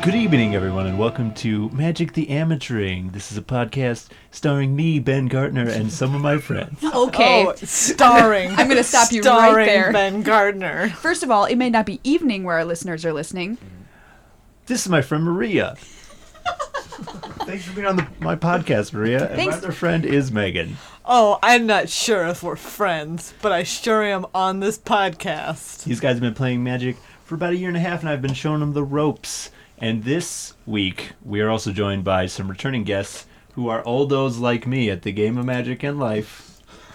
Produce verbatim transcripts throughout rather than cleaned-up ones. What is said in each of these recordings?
Good evening, everyone, and welcome to Magic the Amateuring. This is a podcast starring me, Ben Gardner, and some of my friends. Okay. Oh, starring. I'm going to stop you starring right there. Ben Gardner. First of all, it may not be evening where our listeners are listening. This is my friend Maria. Thanks for being on the, my podcast, Maria. And Thanks. my other friend is Megan. Oh, I'm not sure if we're friends, but I sure am on this podcast. These guys have been playing Magic for about a year and a half, and I've been showing them the ropes. And this week, we are also joined by some returning guests who are oldos like me at the game of Magic and Life.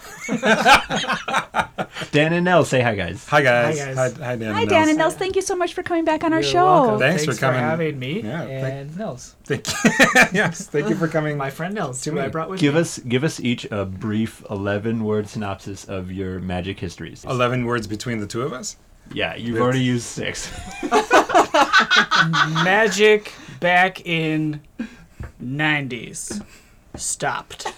Dan and Nell, say hi, guys. Hi guys. Hi, guys. Hi, hi Dan. Hi, and Dan Nels. and Nels. Thank you so much for coming back on our You're show. welcome. Thanks for Thanks coming. having me Yeah, thank- and Nels. Thank you. Yes, thank you for coming. My friend Nels, To who me. I brought with Give me. us give us each a brief eleven-word synopsis of your Magic histories. Eleven words between the two of us. Yeah, you've That's- already used six. Magic back in nineties. Stopped.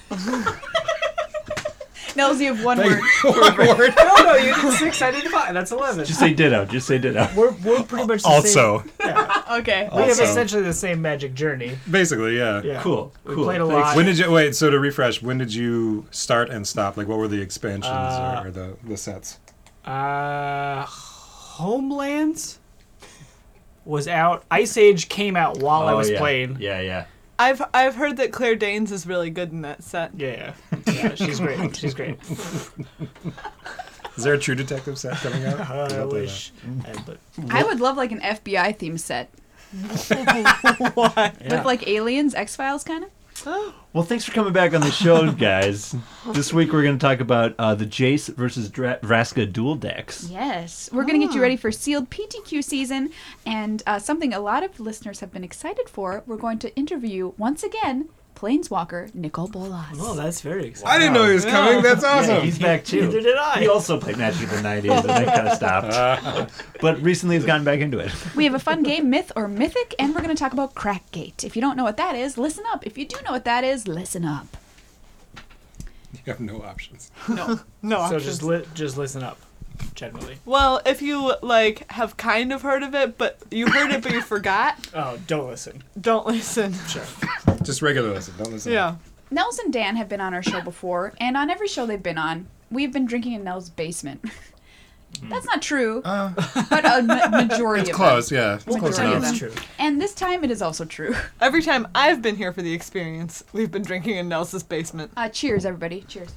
Nels, you have one word. One word. no, no, you did six, I did five. That's eleven. Just say ditto. Just say ditto. we're, we're pretty much the Also, same. Yeah. Okay. We have Also. essentially the same magic journey. basically, yeah. Yeah. Cool. We Cool. played a Thanks. lot. When did you wait? So to refresh, when did you start and stop? Like, what were the expansions Uh, or, or the the sets? Uh, Homelands was out. Ice Age came out while I Oh, was yeah. playing. Yeah, yeah. I've I've heard that Claire Danes is really good in that set. Yeah, yeah, she's great. She's great. Is there a True Detective set coming out? Uh, Is I that the- wish. I- but I would love like an F B I theme set What? yeah. with like aliens, X-Files kind of. Well, thanks for coming back on the show, guys. This week we're going to talk about uh, the Jace versus Dra- Vraska dual decks. Yes. We're going to get you ready for sealed P T Q season and uh, something a lot of listeners have been excited for. We're going to interview, once again, Planeswalker Nicol Bolas. Oh, that's very exciting. I didn't know he was coming. That's awesome. Yeah, he's back too. Neither did I. He also played Magic in the nineties and then kind of stopped. But recently he's gotten back into it. We have a fun game, Myth or Mythic, and we're going to talk about Crackgate. If you don't know what that is, listen up. If you do know what that is, listen up. You have no options. No, no. So options. just li- just listen up, generally. Well, if you like have kind of heard of it, but you heard it but you forgot, Oh, don't listen. don't listen. Sure. Just regular listen. Don't listen. Yeah. Nels and Dan have been on our show before, and on every show they've been on, we've been drinking in Nels' basement. That's not true, Uh, but a ma- majority it's of close. Yeah. It's Majority close of enough. them. That's true. them. And this time it is also true. Every time I've been here for the experience, we've been drinking in Nels's basement. Uh, cheers, everybody. Cheers.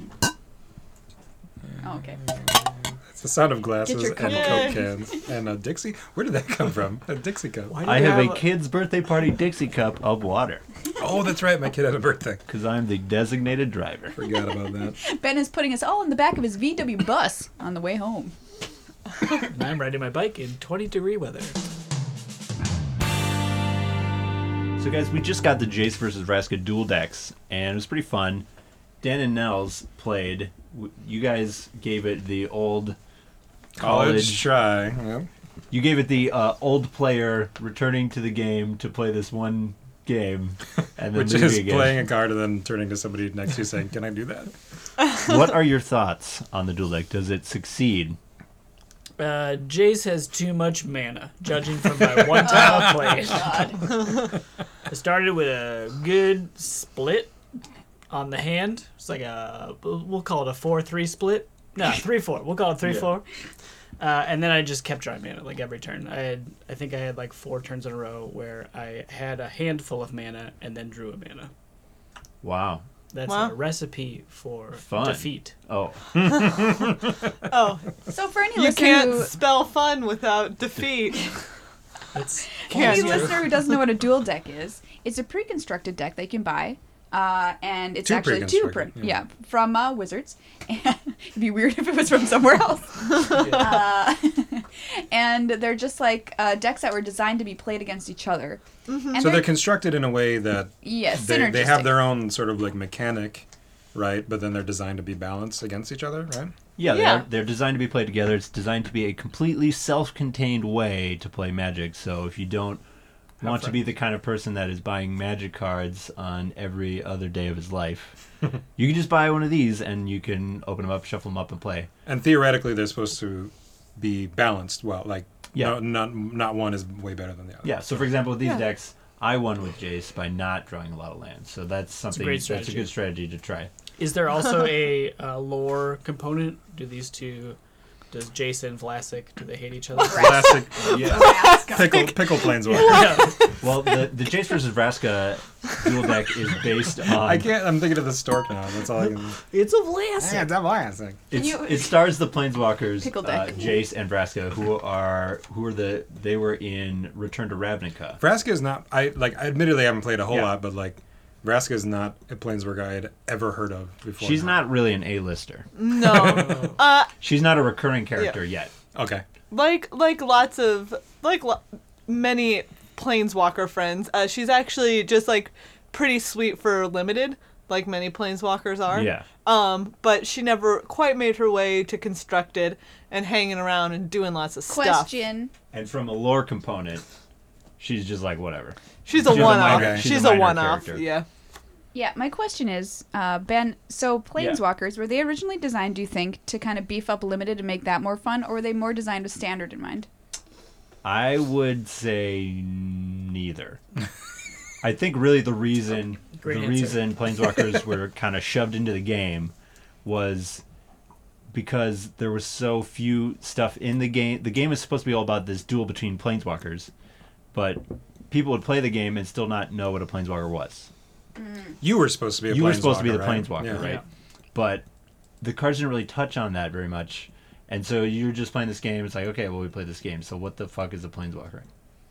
Oh, okay. It's the sound of glasses your and cup. Yay. Coke cans and a Dixie. Where did that come from? A Dixie cup. Why do I they have a kid's birthday party Dixie cup of water Oh, that's right. My kid had a birthday. because I'm the designated driver. Forgot about that. Ben is putting us all in the back of his V W bus on the way home. And I'm riding my bike in twenty degree weather. So, guys, we just got the Jace versus Vraska dual decks, and it was pretty fun. Dan and Nels played. W- You guys gave it the old College college. try. Yeah. You gave it the uh, old player returning to the game to play this one game, and then Which leaving is again. playing a card and then turning to somebody next to you saying, "Can I do that?" What are your thoughts on the dual deck? Does it succeed? Uh, Jace has too much mana, judging from my one time of playing. I started with a good split on the hand. It's like a, we'll call it a four three split. No, three four. We'll call it three four. Uh, and then I just kept drawing mana like every turn. I had, I think I had like four turns in a row where I had a handful of mana and then drew a mana. Wow. That's Wow. a recipe for Fun. defeat. Oh, Oh, So for any you listener can't who, spell fun without defeat. It's Can't any you? listener who doesn't know what a dual deck is, it's a pre-constructed deck that you can buy. Uh, and it's Two actually two, pre- pre-constructed, yeah. yeah. from uh, Wizards. And it'd be weird if it was from somewhere else. uh, and they're just like uh, decks that were designed to be played against each other. And So they're constructed in a way that yes, they, they synergistic. have their own sort of like mechanic, right? But then they're designed to be balanced against each other, right? yeah, Yeah. They're, they're designed to be played together. It's designed to be a completely self-contained way to play Magic. So if you don't want to be the kind of person that is buying Magic cards on every other day of his life, you can just buy one of these and you can open them up, shuffle them up, and play. And theoretically, they're supposed to be balanced well, like Yeah. No, not not one is way better than the other. Yeah. So for example, with these Yeah. decks, I won with Jace by not drawing a lot of lands. So that's something great that's a strategy. good strategy to try. Is there also a uh, lore component? Do these two, does Jason Vlasic, do they hate each other? Classic Yeah. pickle pickle planeswalker. Yeah. Well, the the Jace versus Vraska dual deck is based on. I can't. I'm thinking of the stork now. That's all I can. It's a Vlasic. Yeah, that Vlasic. It's, you- it stars the Planeswalkers, Pickle uh, deck. Jace and Vraska, who are who are the they were in Return to Ravnica. Vraska is not. I like. Admittedly, I haven't played a whole Yeah. lot, but like, Vraska is not a planeswalker I had ever heard of before. She's not really an A-lister. No. uh, She's not a recurring character yet. Okay. like like lots of like lo- many planeswalker friends. Uh, she's actually just like pretty sweet for limited, like many planeswalkers are. Yeah. Um, but she never quite made her way to constructed and hanging around and doing lots of stuff. Question. And from a lore component, she's just like whatever. She's a She's a one-off. minor- She's, she's a a minor one-off. character. Yeah. Yeah, my question is, uh, Ben, so Planeswalkers, were they originally designed, do you think, to kind of beef up limited and make that more fun, or were they more designed with standard in mind? I would say neither. I think really the reason Great the answer. reason Planeswalkers were kind of shoved into the game was because there was so few stuff in the game. The game is supposed to be all about this duel between Planeswalkers, but people would play the game and still not know what a Planeswalker was. You were supposed to be a You were supposed to be the right? Planeswalker, Yeah. right? Yeah. But the cards didn't really touch on that very much. And so you're just playing this game. It's like, okay, well, we played this game. So what the fuck is a Planeswalker?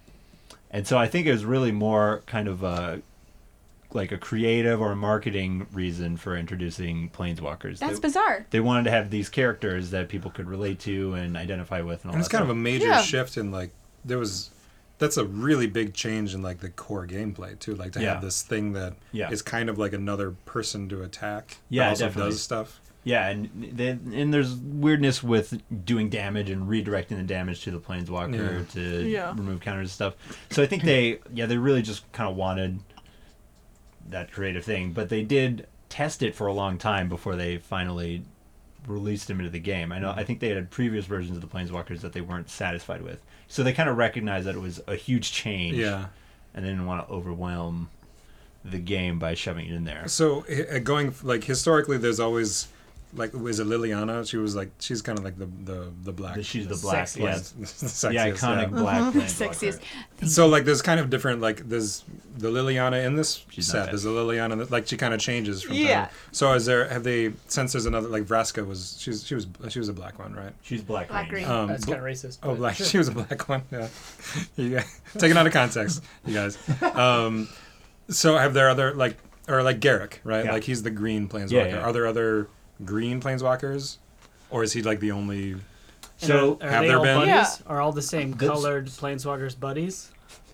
And so I think it was really more kind of a, like a creative or a marketing reason for introducing Planeswalkers. That's they, bizarre. they wanted to have these characters that people could relate to and identify with and all And it's that kind of a stuff. major Yeah. shift in like there was. That's a really big change in like the core gameplay too. Like to Yeah. have this thing that Yeah. is kind of like another person to attack. but Yeah, also definitely. does stuff. Yeah, and then and there's weirdness with doing damage and redirecting the damage to the Planeswalker Yeah. to Yeah. remove counters and stuff. So I think they, yeah, they really just kind of wanted that creative thing, but they did test it for a long time before they finally released him into the game. I know, I think they had previous versions of the Planeswalkers that they weren't satisfied with, so they kind of recognized that it was a huge change. Yeah. And they didn't want to overwhelm the game by shoving it in there. So uh, going like historically, there's always like was it Liliana? She was like she's kind of like the the the black. The- she's the The black, sexiest. yeah, the the sexiest, iconic yeah. black Planeswalker. Sexiest. So like there's kind of different like there's the Liliana in this She's not set. that. There's the Liliana that, like she kind of changes from Yeah. time. So is there have they since there's another like Vraska was she's she was she was a black one, right? She's black, Black green. green. Um, That's bl- kind of racist. Oh, but black. sure. She was a black one. Yeah. You guys, taken out of context, you guys. Um, so have there other like or like Garrick, right? Yeah. Like he's the green planeswalker. Yeah, yeah. Are there other green planeswalkers, or is he like the only? And So are, are have they there all been- buddies? Yeah. Are all the same This- colored planeswalkers buddies?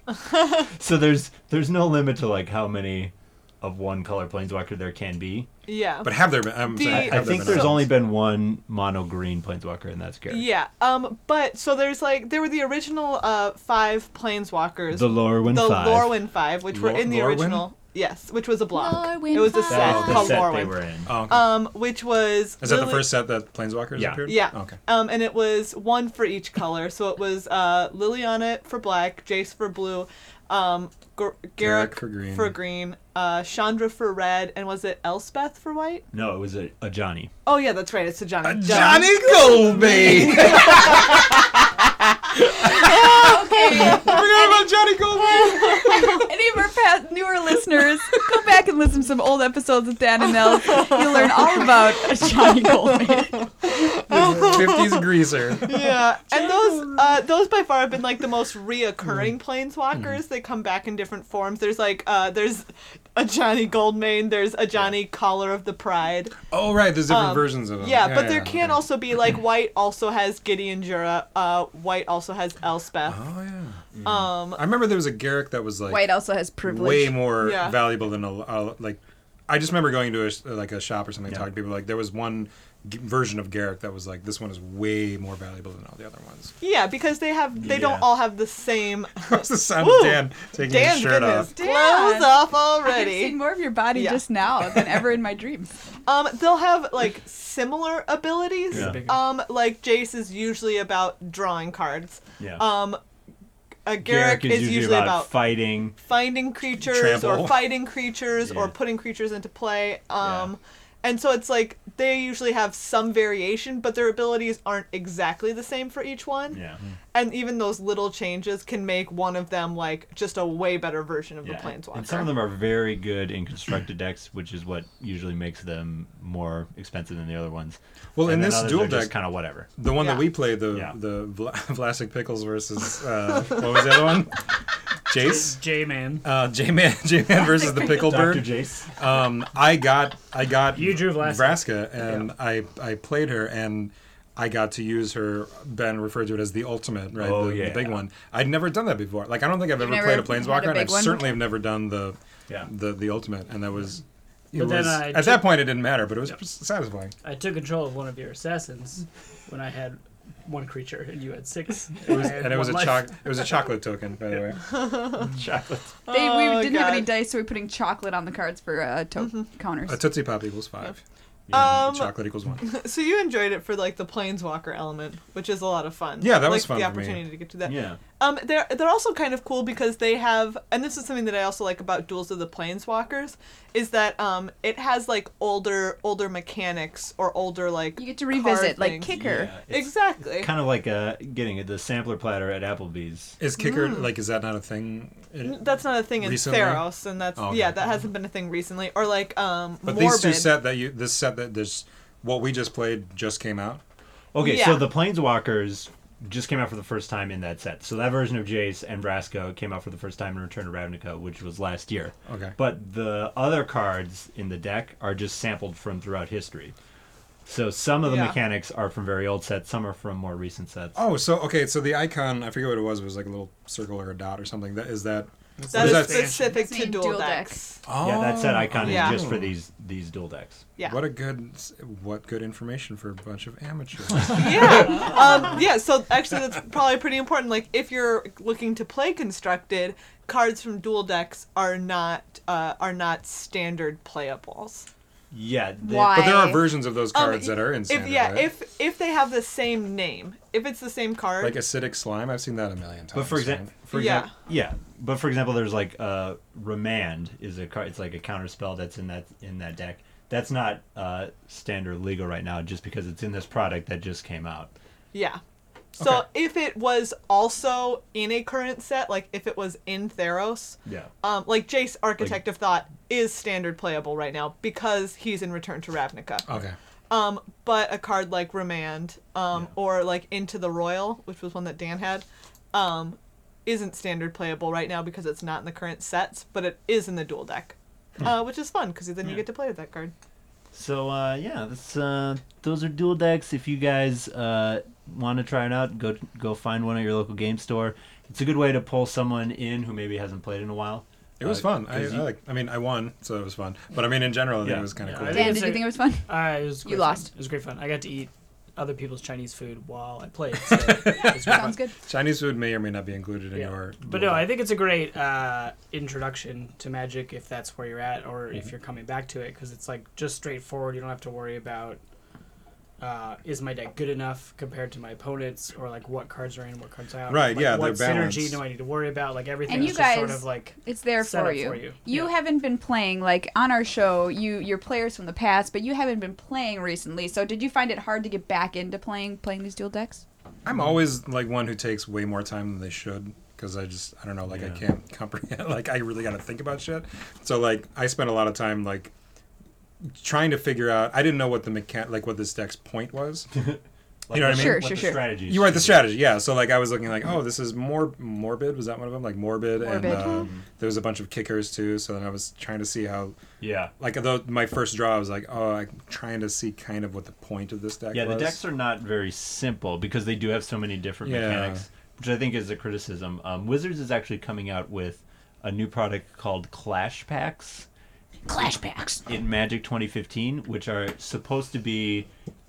So there's there's no limit to like how many of one color planeswalker there can be. Yeah. But have there been? I'm The- saying, I- I have there think been there's others? only been one mono green planeswalker, and that's Garrett. Yeah. Um. But so there's like there were the original uh five planeswalkers. The Lorwyn the Five. Lorwyn Five, which were Lor- in the Lorwyn? original. Yes, which was a block. Lorwyn it was a Five. set That was the called set Lorwyn. they were in. Oh, okay. Um, which was is that the Lily- first set that planeswalkers Yeah. appeared? Yeah. Oh, okay. Um, and it was one for each color. So it was uh, Liliana for black, Jace for blue, um, G- Garrick Garrick for green. for green, uh, Chandra for red, and was it Elspeth for white? No, it was a, a Johnny. Oh yeah, that's right. It's a Johnny. Johnny Goldby. Okay. I forgot about Johnny Goldby. Any of our past newer listeners, go back and listen to some old episodes with Dan and Nell. You'll learn all about Johnny Goldman. fifties greaser. Yeah, and those uh, those by far have been like the most reoccurring planeswalkers. They come back in different forms. There's like uh, there's a Johnny Goldmane. There's a Johnny Collar of the Pride. Oh right, there's different Um, versions of them. Yeah, but there can okay. also be like white also has Gideon Jura. Uh, white also has Elspeth. Oh yeah. Um, I remember there was a Garrick that was like White also has privilege. way more Yeah. valuable than a, a like. I just remember going to a sh- like a shop or something, Yeah. talking to people. Like there was one g- version of Garrick that was like, this one is way more valuable than all the other ones. Yeah, because they have they Yeah. don't all have the same. What's the sound Woo! of Dan taking Dan's his shirt goodness, off? Dan! clothes off I've seen already. more of your body Yeah. just now than ever in my dreams. Um, they'll have like similar abilities. Yeah. Bigger. Um, like Jace is usually about drawing cards. Yeah. Um, uh, Garrick, Garrick is, is usually, about, fighting. finding creatures Trample. or fighting creatures or Yeah. putting creatures into play. Um, and so it's like they usually have some variation, but their abilities aren't exactly the same for each one. Yeah. And even those little changes can make one of them like just a way better version of Yeah. the Planeswalker. And some of them are very good in constructed decks, which is what usually makes them more expensive than the other ones. Well, and in then this others dual are just deck, kind of whatever. the one Yeah. that we played, the Yeah. the Vla- Vlasic Pickles versus uh, what was the other one? Jace. J Man. Uh, J-Man, J-Man versus the Pickle Doctor Bird. Jace. Um, I got, I got You drew Vlasic. Nebraska, and I, I played her, and I got to use her. Ben referred to it as the ultimate, right? Oh, the, the yeah. big one. I'd never done that before. Like, I don't think I've You've ever never played a had a Planeswalker, and I big one certainly before? have never done the, Yeah. the, the ultimate, and that was. It But then was I at took- that point, it didn't matter, but it was satisfying. I took control of one of your assassins when I had one creature and you had six. It was, I had and it was a one life. choc. It was a chocolate token, by the way. Chocolate. They, Oh, we didn't have any God. dice, so we're putting chocolate on the cards for uh, to- counters. A Tootsie Pop equals five. Um, chocolate equals one. So you enjoyed it for like the Planeswalker element, which is a lot of fun. Yeah, that like, was fun The for me. opportunity to get to that. Yeah. Um, they're they're also kind of cool because they have, and this is something that I also like about Duels of the Planeswalkers, is that um it has like older older mechanics or older like You get to revisit, card like things. kicker. Yeah, it's Exactly. Kind of like uh, getting the sampler platter at Applebee's. Is kicker like? Is that not a thing? It- That's not a thing in Recently? Theros, and that's Oh, okay. yeah, that hasn't been a thing recently. Or like um, But Morbid. these two set that you, this set that there's, what we just played just came out. Okay, Yeah. so the Planeswalkers just came out for the first time in that set. So that version of Jace and Brasco came out for the first time in Return to Ravnica, which was last year. Okay. But the other cards in the deck are just sampled from throughout history. So some of the Yeah. mechanics are from very old sets, some are from more recent sets. Oh, so okay, so the icon, I forget what it was. It was like a little circle or a dot or something. That is that. That What is is that? specific See, to dual, dual decks. decks. Oh, Yeah, that set icon Yeah. is just for these these dual decks. Yeah. What a good, what good information for a bunch of amateurs. yeah. Um, yeah. So actually, that's probably pretty important. Like, if you're looking to play constructed, cards from dual decks are not uh, are not standard playables. Yeah. they- Why? But there are versions of those Um, cards that are in standard, If yeah, right? if if they have the same name, if it's the same card, like acidic slime, I've seen that a million times. But for example, for Yeah. example, yeah. But for example, there's like uh, Remand is a card. It's like a counter spell that's in that in that deck. That's not uh, standard legal right now, just because it's in this product that just came out. yeah. So Okay. if it was also in a current set, like if it was in Theros, Yeah. um, like Jace, Architect of Thought, is standard playable right now because he's in Return to Ravnica. Okay. Um, but a card like Remand, um, Yeah. or like Into the Royal, which was one that Dan had, um, isn't standard playable right now because it's not in the current sets, but it is in the dual deck, uh, which is fun because then you Yeah. get to play with that card. So uh, yeah, that's uh, those are dual decks. If you guys uh, want to try it out, go go find one at your local game store. It's a good way to pull someone in who maybe hasn't played in a while. It was Uh, fun. I, 'cause I you- like. I mean, I won, so it was fun. But I mean, in general, I think Yeah. it was kind of Yeah, cool. I think Dan, it's did you a- think it was fun? Uh, it was You great lost. Fun. It was great fun. I got to eat other people's Chinese food while I played. So it was great fun. Sounds good. Chinese food may or may not be included in Yeah. your. But no, I think it's a great uh, introduction to Magic if that's where you're at, or if you're coming back to it, because it's like just straightforward. You don't have to worry about uh, is my deck good enough compared to my opponents, or like what cards are in, what cards out. Right, Like, yeah, what they're synergy balanced. do I need to worry about? Like everything. And you is just sort guys- of like It's there set for up you. for you. You Yeah. haven't been playing like on our show. You you're players from the past, but you haven't been playing recently. So did you find it hard to get back into playing playing these dual decks? I'm always like one who takes way more time than they should because I just I don't know like I Yeah. can't comprehend like I really got to think about shit. So like I spent a lot of time like trying to figure out. I didn't know what the mechan like what this deck's point was. Like You know what I mean? Sure, what sure, the sure. strategies You write the should be. strategy, yeah. So like I was looking like, oh, this is more morbid. Was that one of them? Like morbid, Morbid. and uh, there was a bunch of kickers too. So then I was trying to see how Yeah. like though my first draw I was like, oh, I'm trying to see kind of what the point of this deck Yeah, was. the decks are not very simple because they do have so many different Yeah. mechanics, which I think is a criticism. Um, Wizards is actually coming out with a new product called Clash Packs Clash packs. in Magic twenty fifteen, which are supposed to be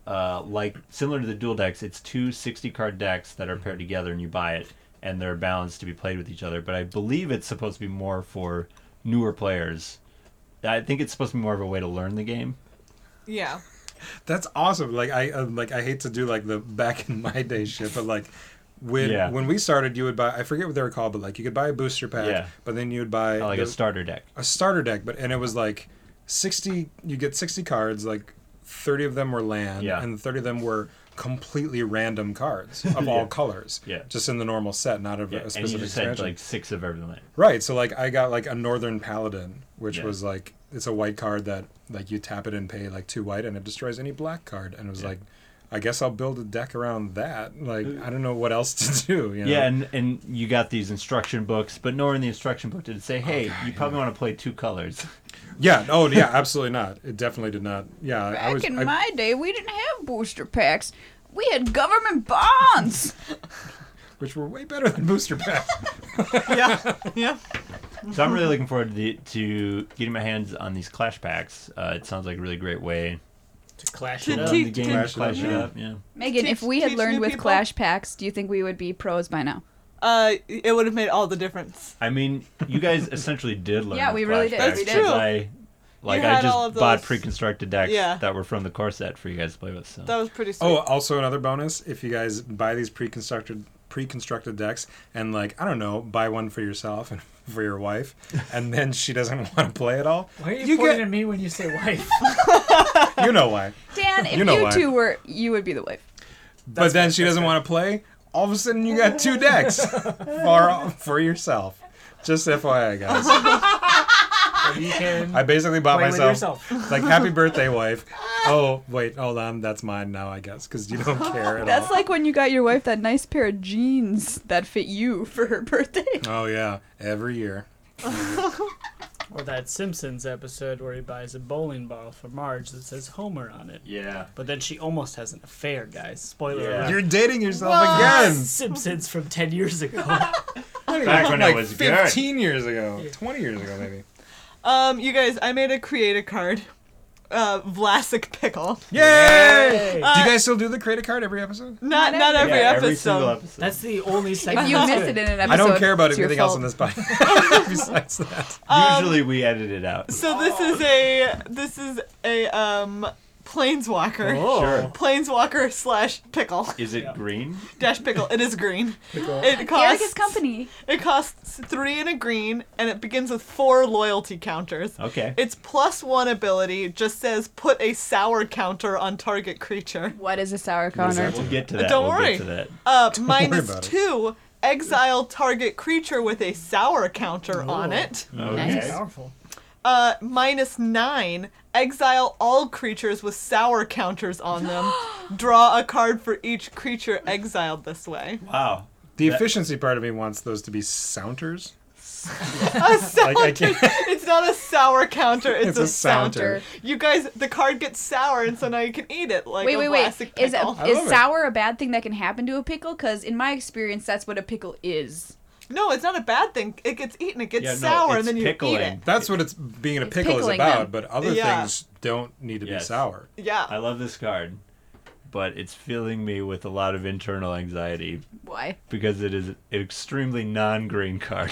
uh, like similar to the dual decks. It's two sixty card decks that are paired together, and you buy it, and they're balanced to be played with each other. But I believe it's supposed to be more for newer players. I think it's supposed to be more of a way to learn the game. Yeah. That's awesome. Like I uh, like I hate to do like the back in my day shit, but like when Yeah. when we started, you would buy, I forget what they were called, but like you could buy a booster pack, Yeah. but then you would buy Oh, like the- a starter deck. a starter deck, but and it was like sixty. You get sixty cards, like thirty of them were land, Yeah. and thirty of them were completely random cards of all Yeah. colors. Yeah. just in the normal set, not of Yeah, a and you specific just had expansion. like six of everything. Right. So like I got like a Northern Paladin, which Yeah. was like it's a white card that like you tap it and pay like two white and it destroys any black card. And it was Yeah. like, I guess I'll build a deck around that. Like I don't know what else to do. You know? Yeah, and and you got these instruction books, but nowhere in the instruction book did it say, "Hey, you probably want to play two colors." Yeah. Oh yeah. Absolutely not. It definitely did not. Yeah. I Back was. in I, my day, we didn't have booster packs. We had government bonds. which were way better than booster packs. Yeah. Yeah. So I'm really looking forward to, the, to getting my hands on these Clash packs. Uh, it sounds like a really great way To clash To it to up. learn teach- the game, Clash it clash up, it yeah. up. Yeah. Megan, Teach- if we had teach learned new with people. Clash packs, do you think we would be pros by now? Uh, it would have made all the difference. I mean, you guys essentially did learn. Yeah, with we really Clash did. packs That's because true. I, like, You I had all just of bought those- pre-constructed decks Yeah. that were from the core set for you guys to play with. So. That was pretty sweet. Oh, also another bonus: if you guys buy these pre-constructed pre-constructed decks and like I don't know, buy one for yourself and for your wife, and then she doesn't want to play at all. Why are you, You pointing get- at me when you say wife? You know why? Dan, if You you, know why. two were, you would be the wife. But then fair, she that's doesn't fair. want to play. All of a sudden, you got two decks for for yourself. Just F Y I, guys. So you can I basically bought play with myself yourself. like happy birthday, wife. Oh wait, hold on, that's mine now, I guess, because you don't care at That's all. like when you got your wife that nice pair of jeans that fit you for her birthday. Oh yeah, every year. Or that Simpsons episode where he buys a bowling ball for Marge that says Homer on it. Yeah. But then she almost has an affair, guys. Spoiler Yeah. alert. You're dating yourself What? again. Simpsons from ten years ago. Back when like it was fifteen years ago, twenty years ago, maybe. Um, you guys, I made a create a card. Uh, Vlasic Pickle. Yay! Yay! do you guys still do the credit card every episode? Not Not not every- every yeah, episode. every single episode. That's the only segment. If you that's miss good. it in an episode, I don't care about it's your anything else fault. on this podcast besides that. Um, Usually we edit it out. So this is a this is a um planeswalker. Oh. Sure. Planeswalker slash pickle Is it Yeah. green? dash pickle. It is green. Pickle. It Garrus' costs company. it costs three and a green, and it begins with four loyalty counters. Okay. Its plus one ability just says put a sour counter on target creature. What is a sour What is counter? that? We'll get to that. Don't we'll worry. get to that. Uh, worry minus about it. two, exile target creature with a sour counter on Oh. it. Okay. Nice. Powerful. Uh, minus nine, exile all creatures with sour counters on them. Draw a card for each creature exiled this way. Wow. The That- efficiency part of me wants those to be sounters. A sour Like I can't. It's not a sour counter, it's, It's a, a sounter. sounter. You guys, the card gets sour, and so now you can eat it like Wait, a wait, wait. plastic Is a, pickle. I is love it. sour a bad thing that can happen to a pickle? Because in my experience, that's what a pickle is. No, it's not a bad thing. It gets eaten, it gets Yeah, no, sour, it's and then you pickling. eat it. That's what it's being a It's pickle is pickling about, them. but other Yeah. things don't need to be Yes. sour. Yeah. I love this card, but it's filling me with a lot of internal anxiety Why? because it is an extremely non-green card.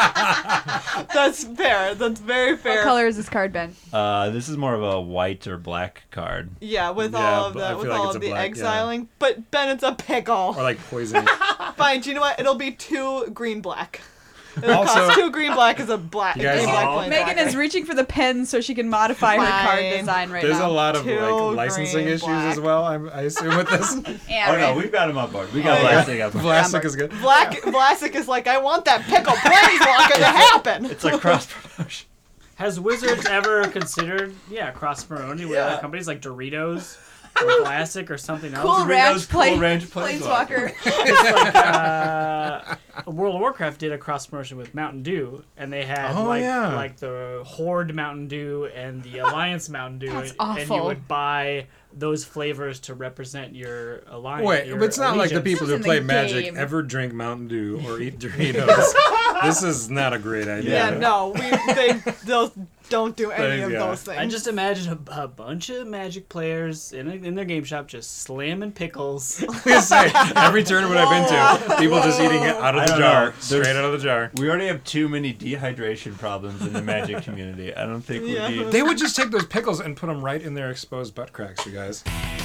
That's fair. That's very What fair. color is this card, Ben? Uh, this is more of a white or black card. Yeah, with Yeah, all of but I that, with feel like all it's of a the black- yeah. exiling. But Ben, it's a pickle. Or like poison. Fine. Do you know what? It'll be two green black. It'll Also- cost two green black as a black. You guys- green black Oh. planeswalker. Megan is reaching for the pen so she can modify her card Fine. design right There's now. a lot of Two like licensing green issues black. as well. I'm, I assume with this. Yeah, Oh no, right. we've got him on board. We got Oh, yeah. Vlasic on board. Plastic is good. Black Vlasic is like, I want that pickle planeswalker to happen. It's like cross promotion. Has Wizards ever considered, yeah, cross promoting with Yeah. other companies like Doritos or Classic or something else? Cool Ranch, Cool play, Ranch Planeswalker. It's like uh, World of Warcraft did a cross promotion with Mountain Dew, and they had Oh, like yeah. like the Horde Mountain Dew and the Alliance Mountain Dew, That's and, and you awful. would buy those flavors to represent your alliance. Wait, your but it's not like the allegiance. people This who is play in the Magic game. ever drink Mountain Dew or eat Doritos. This is not a great idea. Yeah, no, we they those don't do any of Yeah. those things. I just imagine a, a bunch of Magic players in a, in their game shop just slamming pickles. I was gonna say, every tournament I've been to, people just eating it out of I the don't jar, know. straight There's- out of the jar. We already have too many dehydration problems in the Magic community. I don't think Yeah. we need. They would just take those pickles and put them right in their exposed butt cracks, you guys.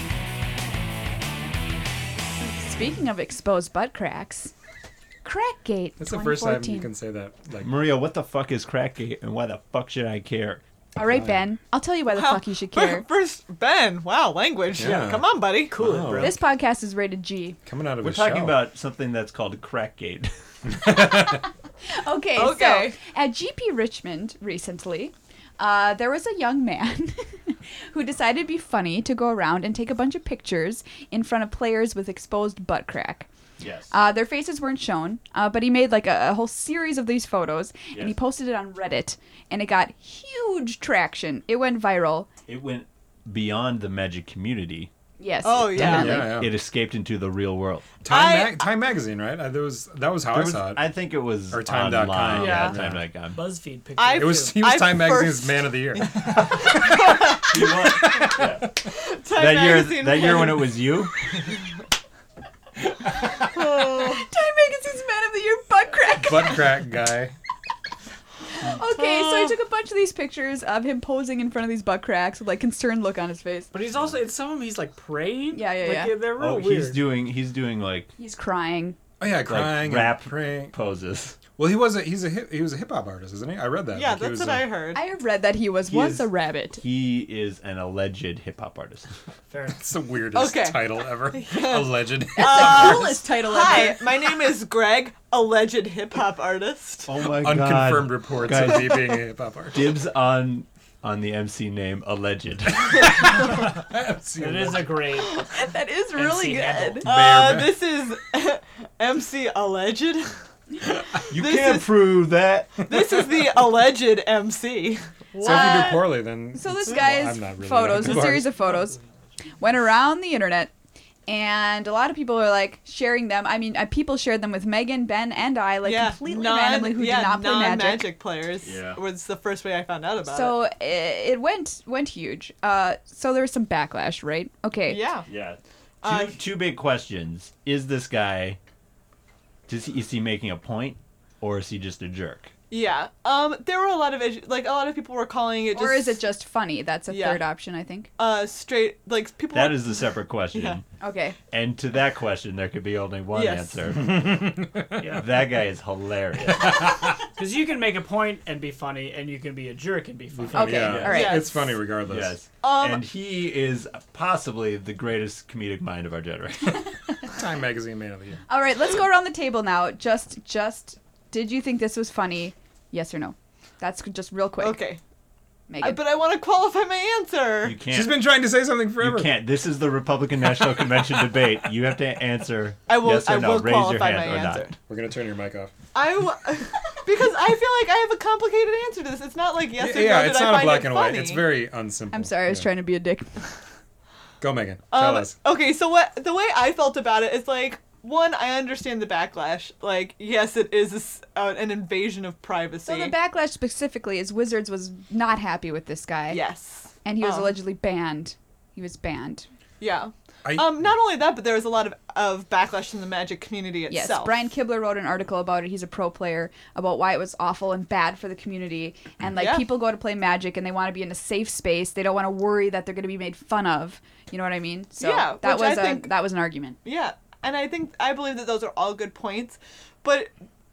Speaking of exposed butt cracks, Crackgate That's the first time you twenty fourteen. can say that. Like, Maria, what the fuck is Crackgate, and why the fuck should I care? All right, Ben, I'll tell you why the Wow. fuck you should care. First, Ben. Wow, language. Yeah. Come on, buddy. Cool, Wow. bro. This podcast is rated G. coming out of We're a talking shell. about something that's called Crackgate. Okay, Okay. so at G P Richmond recently, uh, there was a young man who decided to be funny to go around and take a bunch of pictures in front of players with exposed butt crack. Yes. Uh, their faces weren't shown, uh, but he made like a, a whole series of these photos, and he Yes. posted it on Reddit, and it got huge traction. It went viral. It went beyond the Magic community. Yes. Oh, yeah. definitely. Yeah, yeah. It escaped into the real world. Time, I- mag- Time magazine, right? I, there was that was how There I was- saw it. I think it was Or time dot com. online. Yeah. Yeah, time dot com. BuzzFeed picture. I- it was he was I Time magazine's first- man of the year. Time That year, Magazine that year when man. it was you. Oh. Time Magazine's Man of the Year butt crack. Butt crack guy. Okay, so I took a bunch of these pictures of him posing in front of these butt cracks with like concerned look on his face. But he's also, in some of them, he's like praying. Yeah, yeah, like, yeah. They're real Oh, weird. he's doing he's doing like He's crying. Oh yeah, crying, and rap. praying. poses. Well, he was a he's a hip, he was a hip hop artist, isn't he? I read that. Yeah, Like, he that's was what a- I heard. I have read that he was He once is- a rabbit. He is an alleged hip hop artist. Fair. It's the weirdest Okay. title ever. Alleged. Uh, the coolest title Hi, ever. my name is Greg, alleged hip hop artist. Oh my Unconfirmed reports Guys. of me being a hip hop artist. Dibs on on the M C name alleged. It is a great. That is really M C handle. good. Uh, Bear- this is M C alleged. You This can't is- prove that. This is the alleged M C. So if you do What? poorly, then So this well, guy's I'm not really photos, that a good series artist. of photos, went around the internet, and a lot of people are like sharing them. I mean, uh, people shared them with Megan, Ben, and I, like yeah, completely non, randomly who yeah, did not play Magic. non-Magic players Yeah. was the first way I found out about So it, it went went huge. Uh, so there was some backlash, right? Okay. it. Yeah. Yeah. Two, Uh, two big questions. Is this guy does he, is he making a point or is he just a jerk? Yeah. Um, there were a lot of issues. Like, a lot of people were calling it just... Or is it just funny? That's a Yeah. third option, I think. Uh, straight... Like, people... That were- is a separate question. Yeah. Okay. And to that question there could be only one Yes. answer. Yeah. That guy is hilarious. Because you can make a point and be funny, and you can be a jerk and be funny. Okay, Yeah, all right. Yes. It's funny regardless. Yes. Um, And he is possibly the greatest comedic mind of our generation. Time magazine man of the year. All right, let's go around the table now. Just, just, did you think this was funny? Yes or no? That's just real quick. Okay. Megan. I, but I want to qualify my answer. You can't. She's been trying to say something You forever. can't. This is the Republican National Convention debate. You have to answer I will- yes or I no. will Raise your qualify hand my or answer. not. We're gonna turn your mic off. I w- because I feel like I have a complicated answer to this. It's not like yes or yeah, no. it's did I not a find black it and white. funny. It's very unsimple. I'm sorry, I was Yeah. trying to be a dick. Go, Megan. Tell Um, us. okay, so what the way I felt about it is like one, I understand the backlash. Like, yes, it is a s uh, an invasion of privacy. So the backlash specifically is Wizards was not happy with this guy. yes, And he was Um, allegedly banned. He was banned. yeah. I, Um, not only that, but there was a lot of, of backlash from the Magic community Yes, itself. Brian Kibler wrote an article about it. He's a pro player, about why it was awful and bad for the community. And like Yeah. people go to play Magic and they want to be in a safe space. They don't want to worry that they're going to be made fun of. You know what I mean? So Yeah, that which I was a think- that was an argument. Yeah, and I think I believe that those are all good points, but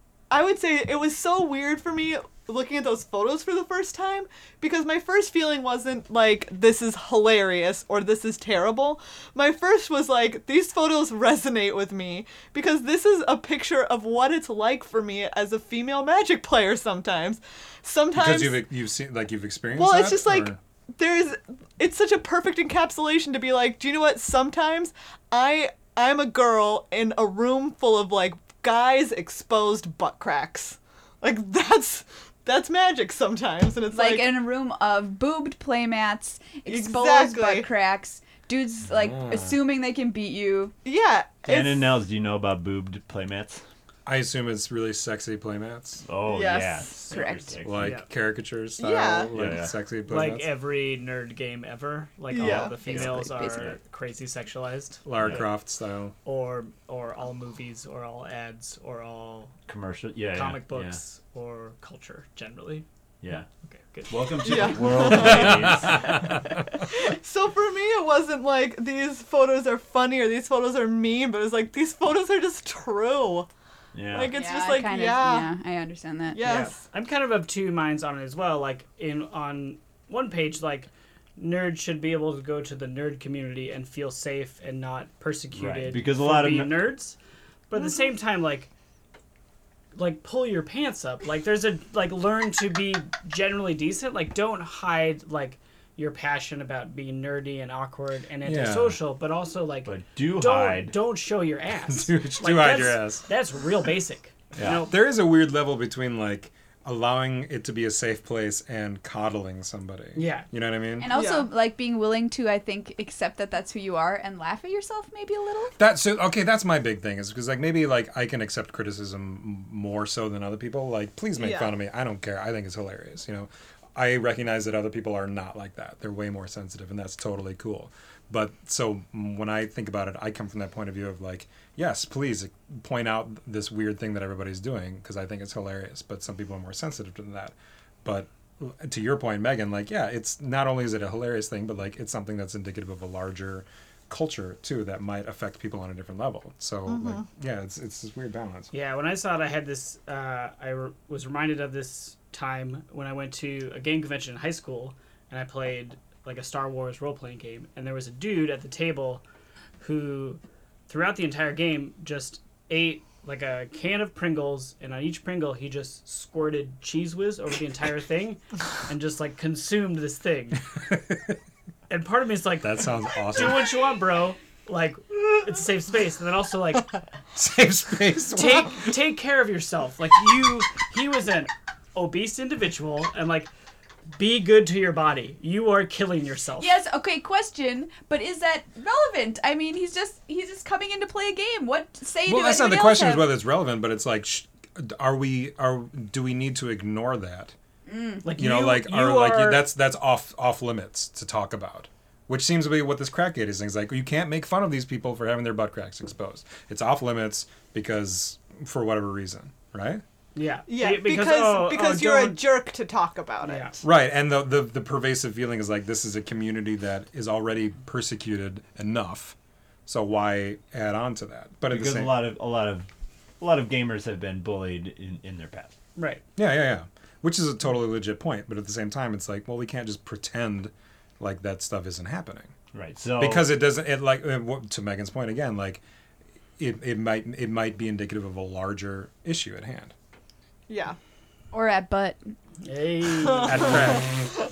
I would say it was so weird for me looking at those photos for the first time because my first feeling wasn't like this is hilarious or this is terrible. My first was like these photos resonate with me because this is a picture of what it's like for me as a female Magic player sometimes. Sometimes because you've you've seen like you've experienced. well, that, it's just like or- there's it's such a perfect encapsulation to be like, do you know what? Sometimes I I'm a girl in a room full of like guys exposed butt cracks. Like that's that's Magic sometimes, and it's Like, like, in a room of boobed playmats, exposed Exactly. butt cracks, dudes like Ah. assuming they can beat you. yeah, Dan it's- and Nels, do you know about boobed playmats? I I assume it's really sexy playmats, Oh Yes. yeah, super Correct. sexy. like Yeah. caricature style, Yeah. like Yeah, yeah. sexy playmats. Like every nerd game ever. Like Yeah. all the females Basically, are basically. crazy sexualized. Lara Yeah. Croft style. Or or all movies or all ads or all Commercial. Yeah. comic yeah, books or culture generally. Yeah. Okay, good. yeah. Welcome to Yeah. the world, ladies. So for me, it wasn't like these photos are funny or these photos are mean, but it's like these photos are just true. Yeah. Like it's Yeah, just I like kind of, yeah, yeah, I understand that. yes, I'm kind of of two minds on it as well. Like in on one page, like nerds should be able to go to the nerd community and feel safe and not persecuted Right, because a for lot of being ner- nerds. But at the same time, like like pull your pants up. Like there's a like learn to be generally decent. Like don't hide like your passion about being nerdy and awkward and antisocial, but also like But do don't hide. don't show your ass. Do- Like, do hide your that's- ass. That's real basic. Yeah. You know, There is a weird level between like allowing it to be a safe place and coddling somebody. Yeah. You know what I mean? And also, Yeah. like, being willing to, I think, accept that that's who you are and laugh at yourself maybe a little. That's so okay. That's my big thing is because like maybe like I can accept criticism m- more so than other people. Like please make Yeah. fun of me. I don't care. I think it's hilarious. You know, I recognize that other people are not like that. They're way more sensitive, and that's totally cool. But so mm, when I think about it, I come from that point of view of like, yes, please point out this weird thing that everybody's doing because I think it's hilarious. But some people are more sensitive to that. But to your point, Megan, like yeah, it's not only is it a hilarious thing, but like it's something that's indicative of a larger culture too that might affect people on a different level. So like yeah, it's it's this weird balance. Yeah, when I saw it, I had this. Uh, I re- was reminded of this time when I went to a game convention in high school, and I played like a Star Wars role playing game, and there was a dude at the table who, throughout the entire game, just ate like a can of Pringles, and on each Pringle he just squirted Cheese Whiz over the entire thing, and just like consumed this thing. And part of me is like, That sounds do awesome. what you want, bro. Like, it's a safe space, and then also like. Safe space. take take care of yourself. Like you, he was an obese individual, and like, be good to your body. You are killing yourself. Yes, okay, question, but is that relevant? I mean, he's just he's just coming in to play a game. What say Well, do that's not the anybody else question is have? whether it's relevant, but it's like, sh- are we are do we need to ignore that? Like You know, like you are like are- that's that's off off limits to talk about. Which seems to be what this Crackgate is. Things like you can't make fun of these people for having their butt cracks exposed. It's off limits because for whatever reason, right? yeah yeah, Be- because oh, because oh, you're a don't- jerk to talk about it. yeah. Right, and the, the the pervasive feeling is like this is a community that is already persecuted enough, so why add on to that? But at the Because same, a lot of a lot of a lot of gamers have been bullied in, in their past. Right. yeah, yeah, yeah, which is a totally legit point. But at the same time, it's like, well, we can't just pretend like that stuff isn't happening Right. So because it doesn't. It like uh, what- to Megan's point again, like it it might it might be indicative of a larger issue at hand. Yeah. Or at butt. Hey. At crack.